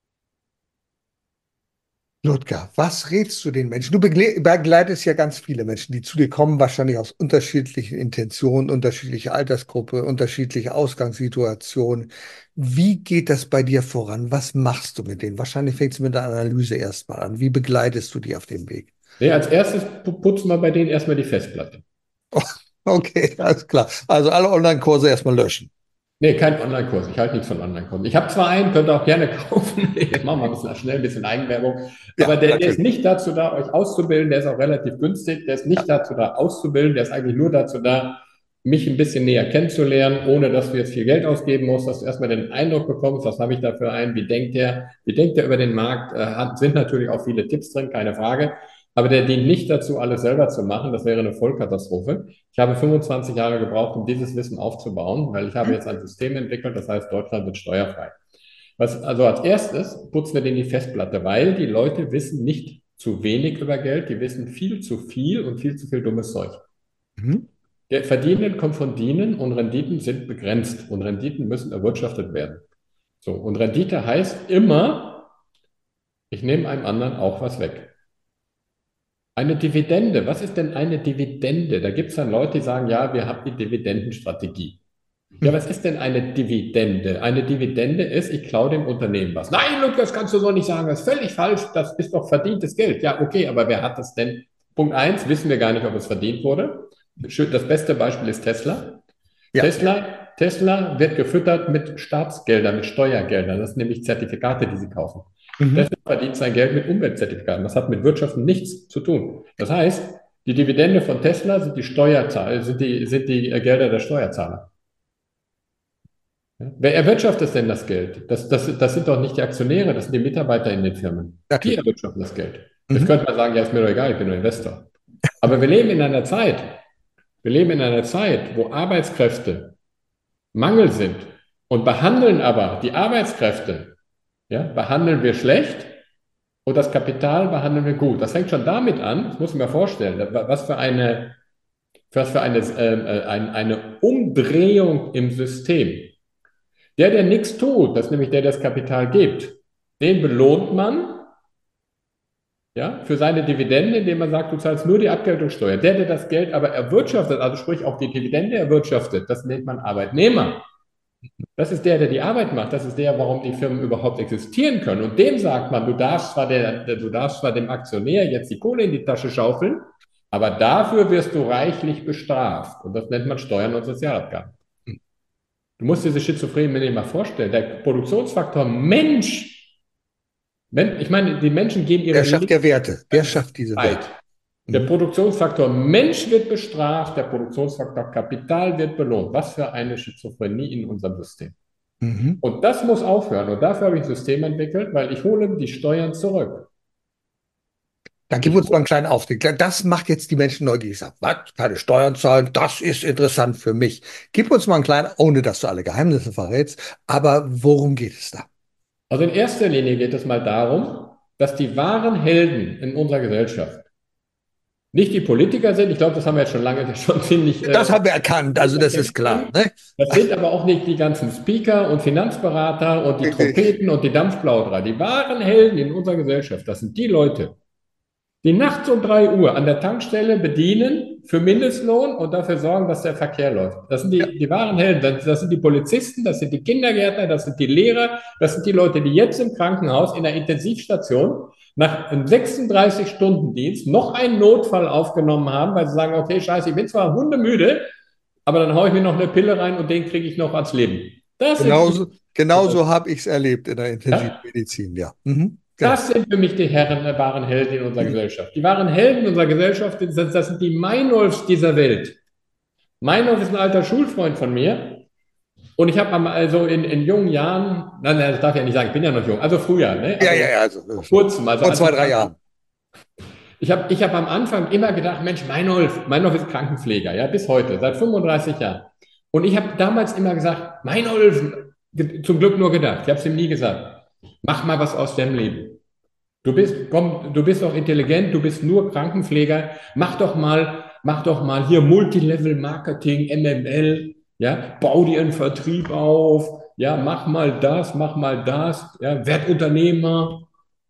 Ludger, was rätst du den Menschen? Du begle- begleitest ja ganz viele Menschen, die zu dir kommen, wahrscheinlich aus unterschiedlichen Intentionen, unterschiedliche Altersgruppe, unterschiedliche Ausgangssituationen. Wie geht das bei dir voran? Was machst du mit denen? Wahrscheinlich fängst du mit der Analyse erstmal an. Wie begleitest du die auf dem Weg? Nee, als erstes pu- putzen wir bei denen erstmal die Festplatte. Okay, alles klar. Also alle Online-Kurse erstmal löschen. Nee, kein Online-Kurs. Ich halte nichts von Online-Kursen. Ich habe zwar einen, könnt ihr auch gerne kaufen. Jetzt machen wir ein bisschen schnell ein bisschen Eigenwerbung. Aber Ja, der, der ist natürlich. nicht dazu da, euch auszubilden. Der ist auch relativ günstig. Der ist nicht dazu da, auszubilden. Der ist eigentlich nur dazu da, mich ein bisschen näher kennenzulernen, ohne dass du jetzt viel Geld ausgeben musst, dass du erstmal den Eindruck bekommst, was habe ich da für einen, wie denkt der, wie denkt der über den Markt, äh, hat, sind natürlich auch viele Tipps drin, keine Frage. Aber der dient nicht dazu, alles selber zu machen. Das wäre eine Vollkatastrophe. Ich habe fünfundzwanzig Jahre gebraucht, um dieses Wissen aufzubauen, weil ich habe jetzt ein System entwickelt, das heißt, Deutschland wird steuerfrei. Was, also als erstes putzen wir denen die Festplatte, weil die Leute wissen nicht zu wenig über Geld, die wissen viel zu viel und viel zu viel dummes Zeug. Mhm. Der Verdienen kommt von Dienen und Renditen sind begrenzt und Renditen müssen erwirtschaftet werden. So, und Rendite heißt immer, ich nehme einem anderen auch was weg. Eine Dividende, was ist denn eine Dividende? Da gibt es dann Leute, die sagen, ja, wir haben die Dividendenstrategie. Ja, was ist denn eine Dividende? Eine Dividende ist, ich klaue dem Unternehmen was. Nein, Lukas, das kannst du so nicht sagen, das ist völlig falsch, das ist doch verdientes Geld. Ja, okay, aber wer hat das denn? Punkt eins, wissen wir gar nicht, ob es verdient wurde. Das beste Beispiel ist Tesla. Ja. Tesla, Tesla wird gefüttert mit Staatsgeldern, mit Steuergeldern. Das sind nämlich Zertifikate, die sie kaufen. Mhm. Tesla verdient sein Geld mit Umweltzertifikaten. Das hat mit Wirtschaften nichts zu tun. Das heißt, die Dividende von Tesla sind die Steuerzahler, sind die, sind die Gelder der Steuerzahler. Ja? Wer erwirtschaftet denn das Geld? Das, das, das sind doch nicht die Aktionäre, das sind die Mitarbeiter in den Firmen. Die Natürlich. erwirtschaften das Geld. Jetzt Mhm. könnte man sagen, ja, ist mir doch egal, ich bin nur Investor. Aber wir leben in einer Zeit, wir leben in einer Zeit, wo Arbeitskräfte Mangel sind und behandeln aber die Arbeitskräfte, ja, behandeln wir schlecht und das Kapital behandeln wir gut. Das fängt schon damit an, das muss man mir vorstellen, was für eine, was für eine, äh, eine, eine Umdrehung im System. Der, der nichts tut, das ist nämlich der, der das Kapital gibt, den belohnt man, ja, für seine Dividende, indem man sagt, du zahlst nur die Abgeltungssteuer. Der, der das Geld aber erwirtschaftet, also sprich auch die Dividende erwirtschaftet, das nennt man Arbeitnehmer. Das ist der, der die Arbeit macht. Das ist der, warum die Firmen überhaupt existieren können. Und dem sagt man, du darfst zwar, der, der, du darfst zwar dem Aktionär jetzt die Kohle in die Tasche schaufeln, aber dafür wirst du reichlich bestraft. Und das nennt man Steuern und Sozialabgaben. Du musst dir diese schizophrenen Menschen mal vorstellen. Der Produktionsfaktor Mensch, wenn, ich meine, die Menschen geben ihre Wer schafft ja Werte? Wer schafft diese Zeit. Werte? Der Mhm. Produktionsfaktor Mensch wird bestraft, der Produktionsfaktor Kapital wird belohnt. Was für eine Schizophrenie in unserem System. Mhm. Und das muss aufhören. Und dafür habe ich ein System entwickelt, weil ich hole die Steuern zurück. Da gib Ich, uns mal einen kleinen Aufblick. Das macht jetzt die Menschen neugierig. Ich sag, was? Keine Steuern zahlen? Das ist interessant für mich. Gib uns mal einen kleinen, ohne dass du alle Geheimnisse verrätst. Aber worum geht es da? also in erster Linie geht es mal darum, dass die wahren Helden in unserer Gesellschaft nicht die Politiker sind. Ich glaube, das haben wir jetzt schon lange, schon ziemlich äh, Das haben wir erkannt. Also das ist klar. Ne? Das sind aber auch nicht die ganzen Speaker und Finanzberater und die Richtig. Trompeten und die Dampfplauderer. Die wahren Helden in unserer Gesellschaft, das sind die Leute, die nachts um drei Uhr an der Tankstelle bedienen für Mindestlohn und dafür sorgen, dass der Verkehr läuft. Das sind Ja. die, die wahren Helden. Das, das sind die Polizisten, das sind die Kindergärtner, das sind die Lehrer, das sind die Leute, die jetzt im Krankenhaus in der Intensivstation nach einem sechsunddreißig-Stunden-Dienst noch einen Notfall aufgenommen haben, weil sie sagen, okay, scheiße, ich bin zwar hundemüde, aber dann haue ich mir noch eine Pille rein und den kriege ich noch ans Leben. Das sind die, Genauso, genauso habe ich es erlebt in der ja? Intensivmedizin. Ja. Mhm. Genau. Das sind für mich die Herren, äh, wahren Helden in unserer Gesellschaft. Die wahren Helden unserer Gesellschaft, das, das sind die Meinolfs dieser Welt. Meinolf ist ein alter Schulfreund von mir. Und ich habe also in, in jungen Jahren, nein, nein, das darf ich ja nicht sagen, ich bin ja noch jung, also früher, ne? Ja, Also ja, ja. Also, vor kurzem, also vor als zwei, ich, drei Jahren. ich habe ich hab am Anfang immer gedacht, Mensch, Meinolf, Meinolf ist Krankenpfleger, ja, bis heute, seit fünfunddreißig Jahren. Und ich habe damals immer gesagt, Meinolf, zum Glück nur gedacht, ich habe es ihm nie gesagt, mach mal was aus deinem Leben. Du bist, komm, du bist doch intelligent, du bist nur Krankenpfleger. Mach doch mal, mach doch mal hier Multilevel Marketing, M M L, ja, bau dir einen Vertrieb auf, ja, mach mal das, mach mal das, ja, werd Unternehmer.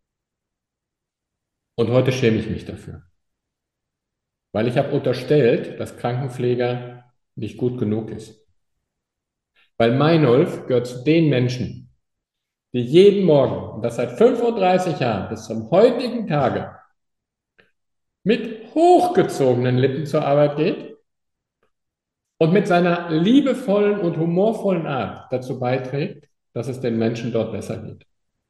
Und heute schäme ich mich dafür, weil ich habe unterstellt, dass Krankenpfleger nicht gut genug ist. Weil Meinolf gehört zu den Menschen, die jeden Morgen, und das seit fünfunddreißig Jahren bis zum heutigen Tage, mit hochgezogenen Lippen zur Arbeit geht und mit seiner liebevollen und humorvollen Art dazu beiträgt, dass es den Menschen dort besser geht.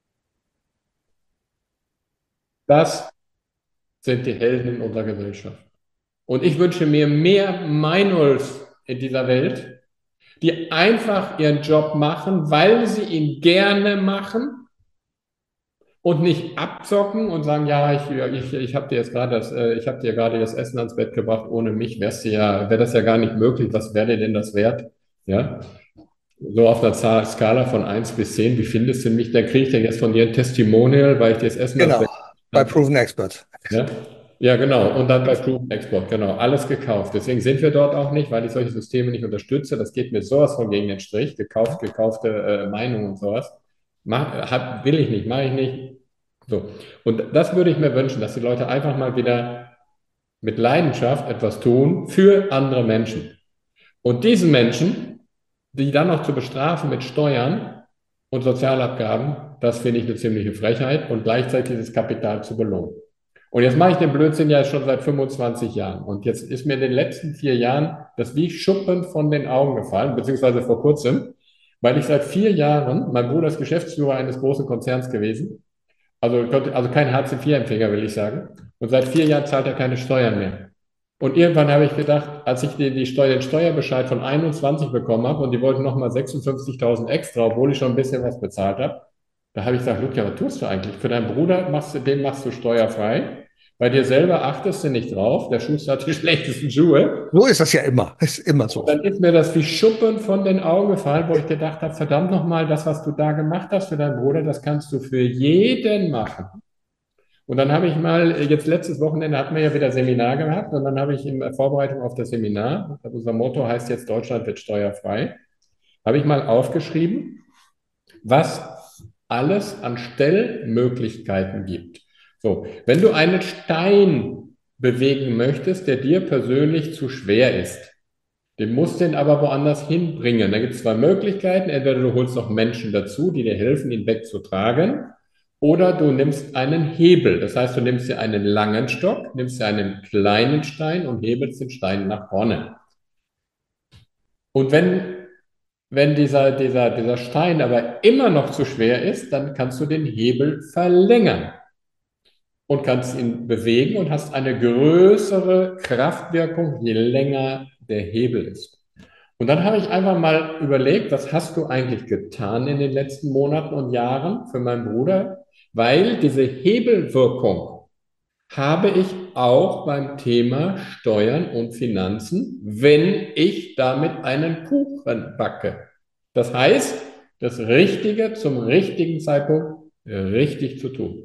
Das sind die Helden in unserer Gesellschaft. Und ich wünsche mir mehr Meinolfs in dieser Welt, die einfach ihren Job machen, weil sie ihn gerne machen und nicht abzocken und sagen, ja, ich, ich, ich habe dir jetzt gerade das, äh, ich habe dir gerade das Essen ans Bett gebracht, ohne mich wär's ja, wäre das ja gar nicht möglich, was wäre dir denn das wert? Ja, so auf einer Zahl, Skala von eins bis zehn, wie findest du mich? Dann kriege ich denn jetzt von dir ein Testimonial, weil ich dir das Essen ans Genau, Bett bei gebracht habe. Proven Expert. Ja? Ja, genau. Und dann bei Proven Export, genau. Alles gekauft. Deswegen sind wir dort auch nicht, weil ich solche Systeme nicht unterstütze. Das geht mir sowas von gegen den Strich. Gekauft, gekaufte äh, Meinungen und sowas. Mach, hab, will ich nicht, mache ich nicht. So. Und das würde ich mir wünschen, dass die Leute einfach mal wieder mit Leidenschaft etwas tun für andere Menschen. Und diesen Menschen, die dann noch zu bestrafen mit Steuern und Sozialabgaben, das finde ich eine ziemliche Frechheit und gleichzeitig dieses Kapital zu belohnen. Und jetzt mache ich den Blödsinn ja schon seit fünfundzwanzig Jahren. Und jetzt ist mir in den letzten vier Jahren das wie Schuppen von den Augen gefallen, beziehungsweise vor kurzem, weil ich seit vier Jahren, mein Bruder ist Geschäftsführer eines großen Konzerns gewesen, also, also kein Hartz vier Empfänger, will ich sagen. Und seit vier Jahren zahlt er keine Steuern mehr. Und irgendwann habe ich gedacht, als ich die, die Steuer, den Steuerbescheid von einundzwanzig bekommen habe und die wollten nochmal sechsundfünfzigtausend extra, obwohl ich schon ein bisschen was bezahlt habe, da habe ich gesagt, Ludger, was tust du eigentlich? Für deinen Bruder machst du, den machst du steuerfrei. Bei dir selber achtest du nicht drauf. Der Schuster hat die schlechtesten Schuhe. So ist das ja immer. Ist immer so. Und dann ist mir das wie Schuppen von den Augen gefallen, wo ich gedacht habe, verdammt nochmal, das, was du da gemacht hast für deinen Bruder, das kannst du für jeden machen. Und dann habe ich mal, jetzt letztes Wochenende hatten wir ja wieder Seminar gehabt und dann habe ich in Vorbereitung auf das Seminar, unser Motto heißt jetzt Deutschland wird steuerfrei, habe ich mal aufgeschrieben, was alles an Stellmöglichkeiten gibt. So, wenn du einen Stein bewegen möchtest, der dir persönlich zu schwer ist, den musst du den aber woanders hinbringen. Da gibt es zwei Möglichkeiten. Entweder du holst noch Menschen dazu, die dir helfen, ihn wegzutragen, oder du nimmst einen Hebel. Das heißt, du nimmst dir einen langen Stock, nimmst dir einen kleinen Stein und hebelst den Stein nach vorne. Und wenn, wenn dieser, dieser, dieser Stein aber immer noch zu schwer ist, dann kannst du den Hebel verlängern und kannst ihn bewegen und hast eine größere Kraftwirkung, je länger der Hebel ist. Und dann habe ich einfach mal überlegt, was hast du eigentlich getan in den letzten Monaten und Jahren für meinen Bruder? Weil diese Hebelwirkung habe ich auch beim Thema Steuern und Finanzen, wenn ich damit einen Kuchen backe. Das heißt, das Richtige zum richtigen Zeitpunkt richtig zu tun.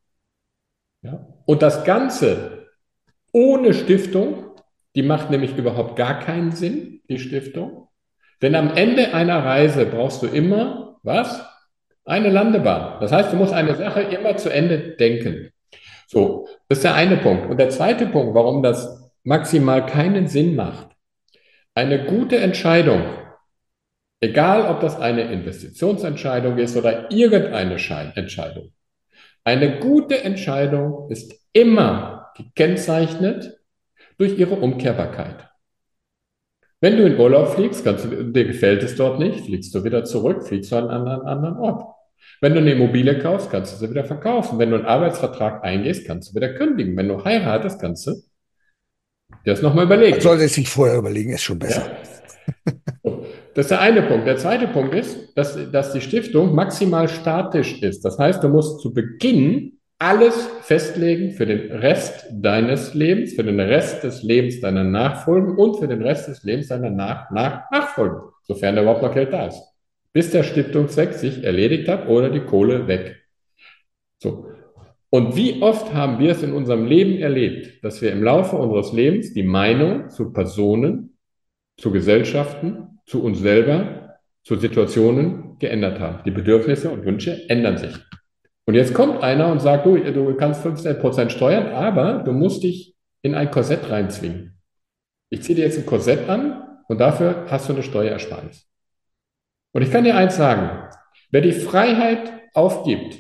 Ja? Und das Ganze ohne Stiftung, die macht nämlich überhaupt gar keinen Sinn, die Stiftung. Denn am Ende einer Reise brauchst du immer, was? Eine Landebahn. Das heißt, du musst eine Sache immer zu Ende denken. So, das ist der eine Punkt. Und der zweite Punkt, warum das maximal keinen Sinn macht. Eine gute Entscheidung, egal ob das eine Investitionsentscheidung ist oder irgendeine Entscheidung, eine gute Entscheidung ist immer gekennzeichnet durch ihre Umkehrbarkeit. Wenn du in Urlaub fliegst, kannst du, dir gefällt es dort nicht, fliegst du wieder zurück, fliegst du an einen anderen, anderen Ort. Wenn du eine Immobilie kaufst, kannst du sie wieder verkaufen. Wenn du einen Arbeitsvertrag eingehst, kannst du wieder kündigen. Wenn du heiratest, kannst du dir das nochmal überlegen. Man sollte es sich vorher überlegen, ist schon besser. Ja. Das ist der eine Punkt. Der zweite Punkt ist, dass, dass die Stiftung maximal statisch ist. Das heißt, du musst zu Beginn alles festlegen für den Rest deines Lebens, für den Rest des Lebens deiner Nachfolgen und für den Rest des Lebens deiner Nach Nach Nachfolgen, sofern da überhaupt noch Geld da ist. Bis der Stiftungszweck sich erledigt hat oder die Kohle weg. So. Und wie oft haben wir es in unserem Leben erlebt, dass wir im Laufe unseres Lebens die Meinung zu Personen, zu Gesellschaften, zu uns selber, zu Situationen geändert haben. Die Bedürfnisse und Wünsche ändern sich. Und jetzt kommt einer und sagt, du, du kannst fünfzehn Prozent steuern, aber du musst dich in ein Korsett reinzwingen. Ich ziehe dir jetzt ein Korsett an und dafür hast du eine Steuerersparnis. Und ich kann dir eins sagen, wer die Freiheit aufgibt,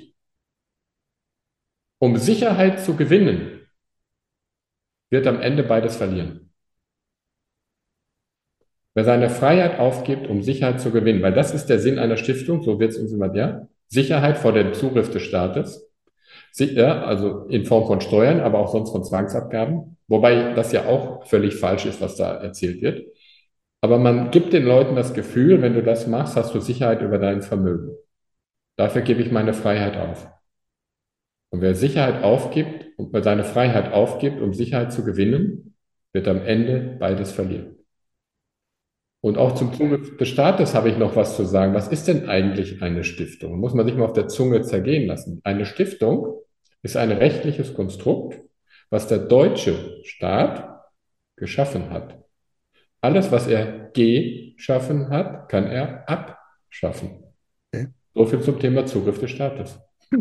um Sicherheit zu gewinnen, wird am Ende beides verlieren. Wer seine Freiheit aufgibt, um Sicherheit zu gewinnen, weil das ist der Sinn einer Stiftung, so wird es uns immer, ja, Sicherheit vor dem Zugriff des Staates, ja, also in Form von Steuern, aber auch sonst von Zwangsabgaben, wobei das ja auch völlig falsch ist, was da erzählt wird. Aber man gibt den Leuten das Gefühl, wenn du das machst, hast du Sicherheit über dein Vermögen. Dafür gebe ich meine Freiheit auf. Und wer Sicherheit aufgibt und seine Freiheit aufgibt, um Sicherheit zu gewinnen, wird am Ende beides verlieren. Und auch zum Zugriff des Staates habe ich noch was zu sagen. Was ist denn eigentlich eine Stiftung? Muss man sich mal auf der Zunge zergehen lassen. Eine Stiftung ist ein rechtliches Konstrukt, was der deutsche Staat geschaffen hat. Alles, was er geschaffen hat, kann er abschaffen. Okay. So viel zum Thema Zugriff des Staates.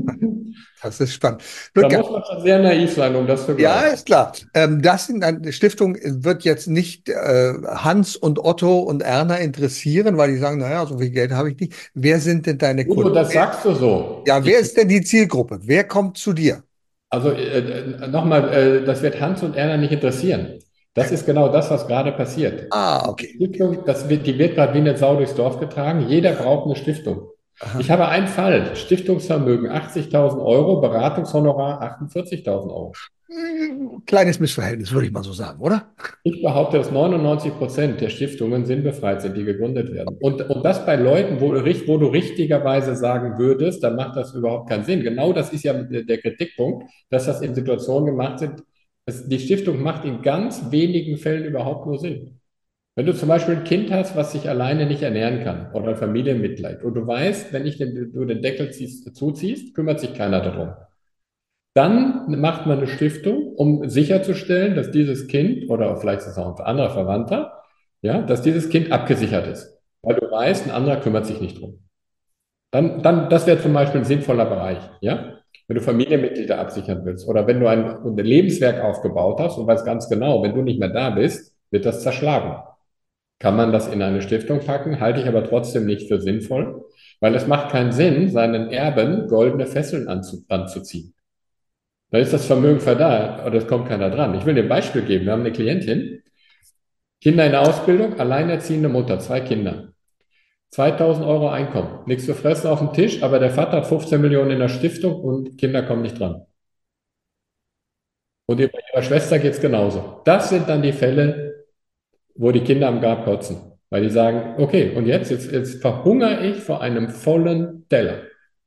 Das ist spannend. Da Ludger, muss man schon sehr naiv sein, um das zu glauben. ja, ist klar. Ähm, das sind eine Stiftung wird jetzt nicht äh, Hans und Otto und Erna interessieren, weil die sagen, naja, so viel Geld habe ich nicht. Wer sind denn deine Udo, Kunden? das sagst du so. Ja, wer ist denn die Zielgruppe? Wer kommt zu dir? Also äh, nochmal, äh, das wird Hans und Erna nicht interessieren. Das ist genau das, was gerade passiert. Ah, Die okay. Stiftung, das wird, die wird gerade wie eine Sau durchs Dorf getragen. Jeder braucht eine Stiftung. Aha. Ich habe einen Fall, Stiftungsvermögen achtzigtausend Euro, Beratungshonorar achtundvierzigtausend Euro. Hm, Kleines Missverhältnis, würde ich mal so sagen, oder? Ich behaupte, dass neunundneunzig Prozent der Stiftungen sinnbefreit sind, die gegründet werden. Und, und das bei Leuten, wo, du richt- wo du richtigerweise sagen würdest, dann macht das überhaupt keinen Sinn. Genau das ist ja der der Kritikpunkt, dass das in Situationen gemacht sind. Es, die Stiftung macht in ganz wenigen Fällen überhaupt nur Sinn. Wenn du zum Beispiel ein Kind hast, was sich alleine nicht ernähren kann oder ein Familienmitglied und du weißt, wenn ich den, du den Deckel ziehst, zuziehst, kümmert sich keiner darum. Dann macht man eine Stiftung, um sicherzustellen, dass dieses Kind oder vielleicht ist es auch ein anderer Verwandter, ja, dass dieses Kind abgesichert ist. Weil du weißt, ein anderer kümmert sich nicht drum. Dann, dann, das wäre zum Beispiel ein sinnvoller Bereich, ja. Wenn du Familienmitglieder absichern willst oder wenn du ein, ein Lebenswerk aufgebaut hast und weißt ganz genau, wenn du nicht mehr da bist, wird das zerschlagen. Kann man das in eine Stiftung packen, halte ich aber trotzdem nicht für sinnvoll, weil es macht keinen Sinn, seinen Erben goldene Fesseln anzu, anzuziehen. Dann ist das Vermögen für da, oder es kommt keiner dran. Ich will dir ein Beispiel geben. Wir haben eine Klientin, Kinder in der Ausbildung, alleinerziehende Mutter, zwei Kinder. zweitausend Euro Einkommen, nichts zu fressen auf dem Tisch, aber der Vater hat fünfzehn Millionen in der Stiftung und Kinder kommen nicht dran. Und ihrer ihrer Schwester geht es genauso. Das sind dann die Fälle, wo die Kinder am Grab kotzen, weil die sagen, okay, und jetzt, jetzt, jetzt verhungere ich vor einem vollen Teller.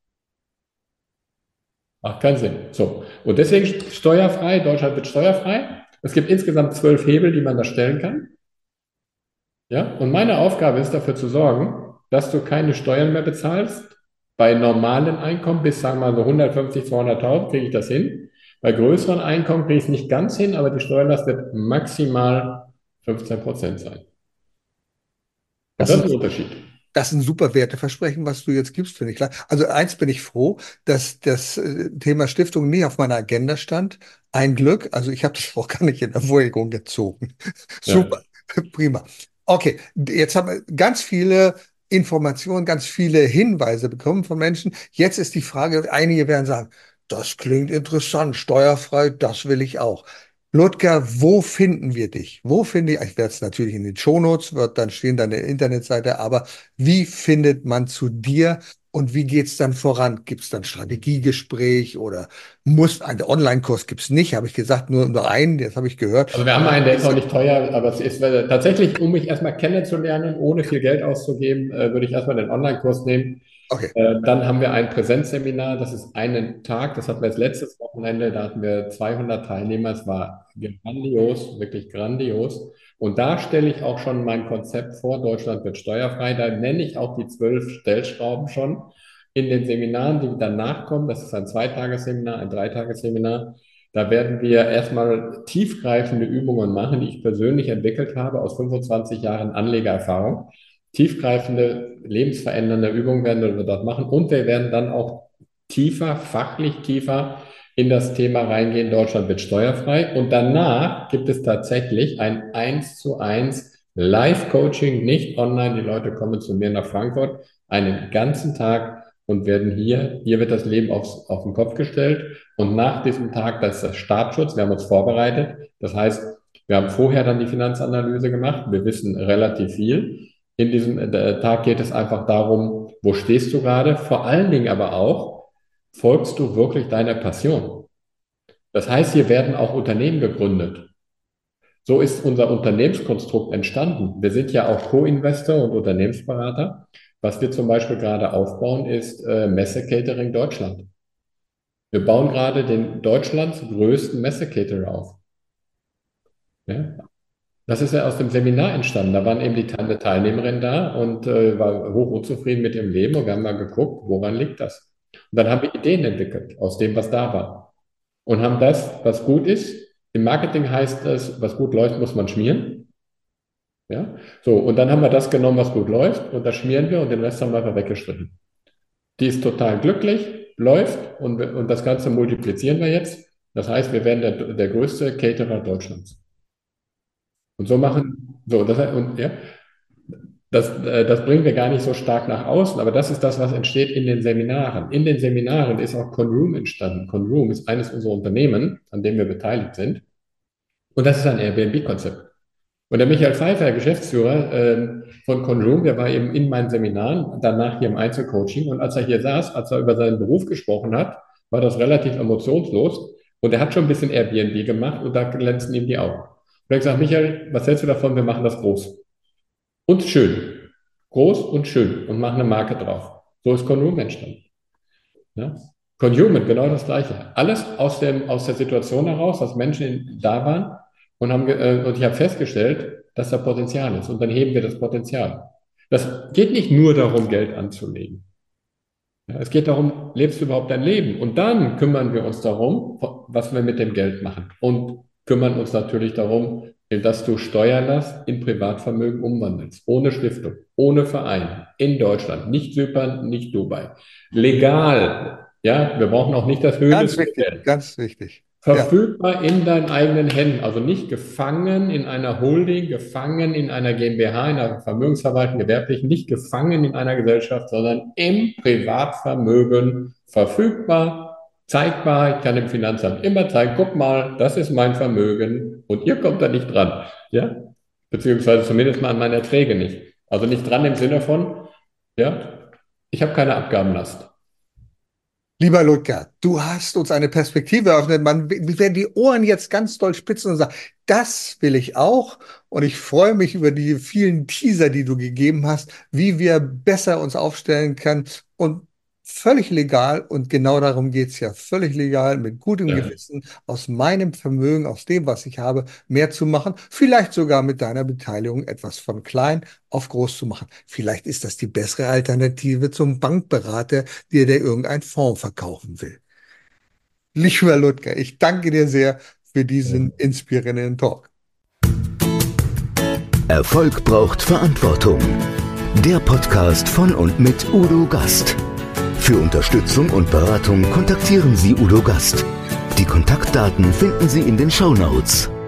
Macht keinen Sinn. So. Und deswegen steuerfrei, Deutschland wird steuerfrei. Es gibt insgesamt zwölf Hebel, die man da stellen kann. Ja? Und meine Aufgabe ist dafür zu sorgen, dass du keine Steuern mehr bezahlst. Bei normalen Einkommen bis, sagen wir mal, so hundertfünfzig, zweihunderttausend kriege ich das hin. Bei größeren Einkommen kriege ich es nicht ganz hin, aber die Steuerlast wird maximal fünfzehn Prozent sein. Und Das das ist ist ein Unterschied. Das ist ein super Werteversprechen, was du jetzt gibst, finde ich klar. Also eins bin ich froh, dass das äh, Thema Stiftung nie auf meiner Agenda stand. Ein Glück. Also ich habe das auch gar nicht in Erwägung gezogen. Ja. Super, prima. Okay, jetzt haben wir ganz viele Informationen, ganz viele Hinweise bekommen von Menschen. Jetzt ist die Frage, einige werden sagen, das klingt interessant, steuerfrei, das will ich auch. Ludger, wo finden wir dich? Wo finde ich, ich werde es natürlich in den Shownotes, wird dann stehen, deine Internetseite, aber wie findet man zu dir und wie geht's dann voran? Gibt es dann Strategiegespräch oder muss, einen Online-Kurs gibt es nicht, habe ich gesagt, nur, nur einen, das habe ich gehört. Also wir haben einen, der ist auch nicht teuer, aber es ist äh, tatsächlich, um mich erstmal kennenzulernen, ohne viel Geld auszugeben, äh, würde ich erstmal den Online-Kurs nehmen. Okay, Äh, dann haben wir ein Präsenzseminar, das ist einen Tag, das hatten wir jetzt letztes Wochenende, da hatten wir zweihundert Teilnehmer, es war grandios, wirklich grandios. Und da stelle ich auch schon mein Konzept vor, Deutschland wird steuerfrei, da nenne ich auch die zwölf Stellschrauben schon. In den Seminaren, die danach kommen, das ist ein Zweitagesseminar, ein Dreitagesseminar, da werden wir erstmal tiefgreifende Übungen machen, die ich persönlich entwickelt habe aus fünfundzwanzig Jahren Anlegererfahrung. Tiefgreifende, lebensverändernde Übungen werden wir dort machen und wir werden dann auch tiefer, fachlich tiefer in das Thema reingehen. Deutschland wird steuerfrei und danach gibt es tatsächlich ein eins zu eins Live-Coaching, nicht online. Die Leute kommen zu mir nach Frankfurt einen ganzen Tag und werden hier, hier wird das Leben aufs, auf den Kopf gestellt und nach diesem Tag, das ist das Startschutz, wir haben uns vorbereitet. Das heißt, wir haben vorher dann die Finanzanalyse gemacht, wir wissen relativ viel. In diesem äh, Tag geht es einfach darum, wo stehst du gerade? Vor allen Dingen aber auch, folgst du wirklich deiner Passion? Das heißt, hier werden auch Unternehmen gegründet. So ist unser Unternehmenskonstrukt entstanden. Wir sind ja auch Co-Investor und Unternehmensberater. Was wir zum Beispiel gerade aufbauen, ist äh, Messe-Catering Deutschland. Wir bauen gerade den Deutschlands größten Messe-Caterer auf. Ja? Das ist ja aus dem Seminar entstanden. Da waren eben die eine Teilnehmerin da und äh, war hoch unzufrieden mit ihrem Leben und wir haben mal geguckt, woran liegt das? Und dann haben wir Ideen entwickelt aus dem, was da war. Und haben das, was gut ist. Im Marketing heißt es, was gut läuft, muss man schmieren. Ja, so. Und dann haben wir das genommen, was gut läuft und das schmieren wir und den Rest haben wir einfach weggestrichen. Die ist total glücklich, läuft und, und das Ganze multiplizieren wir jetzt. Das heißt, wir werden der, der größte Caterer Deutschlands. Und so machen, so, das, und, ja, das, äh, das bringen wir gar nicht so stark nach außen, aber das ist das, was entsteht in den Seminaren. In den Seminaren ist auch Conroom entstanden. Conroom ist eines unserer Unternehmen, an dem wir beteiligt sind. Und das ist ein Airbnb-Konzept. Und der Michael Pfeiffer, der Geschäftsführer äh, von Conroom, der war eben in meinen Seminaren, danach hier im Einzelcoaching. Und als er hier saß, als er über seinen Beruf gesprochen hat, war das relativ emotionslos. Und er hat schon ein bisschen Airbnb gemacht und da glänzen ihm die Augen. Und er hat gesagt, Michael, was hältst du davon? Wir machen das groß. Und schön. Groß und schön. Und machen eine Marke drauf. So ist Conroom entstanden. Ja? Conhuman, genau das Gleiche. Alles aus dem, aus der Situation heraus, dass Menschen da waren und haben, äh, und ich habe festgestellt, dass da Potenzial ist. Und dann heben wir das Potenzial. Das geht nicht nur darum, Geld anzulegen. Ja, es geht darum, lebst du überhaupt dein Leben? Und dann kümmern wir uns darum, was wir mit dem Geld machen. Und kümmern uns natürlich darum, dass du Steuerlast in Privatvermögen umwandelst. Ohne Stiftung, ohne Verein, in Deutschland, nicht Zypern, nicht Dubai. Legal, ja, wir brauchen auch nicht das Ganz höchste wichtig, Geld. ganz wichtig. Verfügbar in deinen eigenen Händen, also nicht gefangen in einer Holding, gefangen in einer GmbH, in einer Vermögensverwaltung, gewerblich, nicht gefangen in einer Gesellschaft, sondern im Privatvermögen verfügbar. Zeigbar, ich kann dem Finanzamt immer zeigen, guck mal, das ist mein Vermögen und ihr kommt da nicht dran, ja, beziehungsweise zumindest mal an meine Erträge nicht. Also nicht dran im Sinne von, ja, ich habe keine Abgabenlast. Lieber Ludger, du hast uns eine Perspektive eröffnet. Man, wir werden die Ohren jetzt ganz doll spitzen und sagen, das will ich auch. Und ich freue mich über die vielen Teaser, die du gegeben hast, wie wir besser uns aufstellen können. Und völlig legal, und genau darum geht es ja, völlig legal, mit gutem Ja. Gewissen, aus meinem Vermögen, aus dem, was ich habe, mehr zu machen, vielleicht sogar mit deiner Beteiligung etwas von klein auf groß zu machen. Vielleicht ist das die bessere Alternative zum Bankberater, dir der irgendein Fonds verkaufen will. Lieber Ludger, ich danke dir sehr für diesen inspirierenden Talk. Erfolg braucht Verantwortung. Der Podcast von und mit Udo Gast. Für Unterstützung und Beratung kontaktieren Sie Udo Gast. Die Kontaktdaten finden Sie in den Shownotes.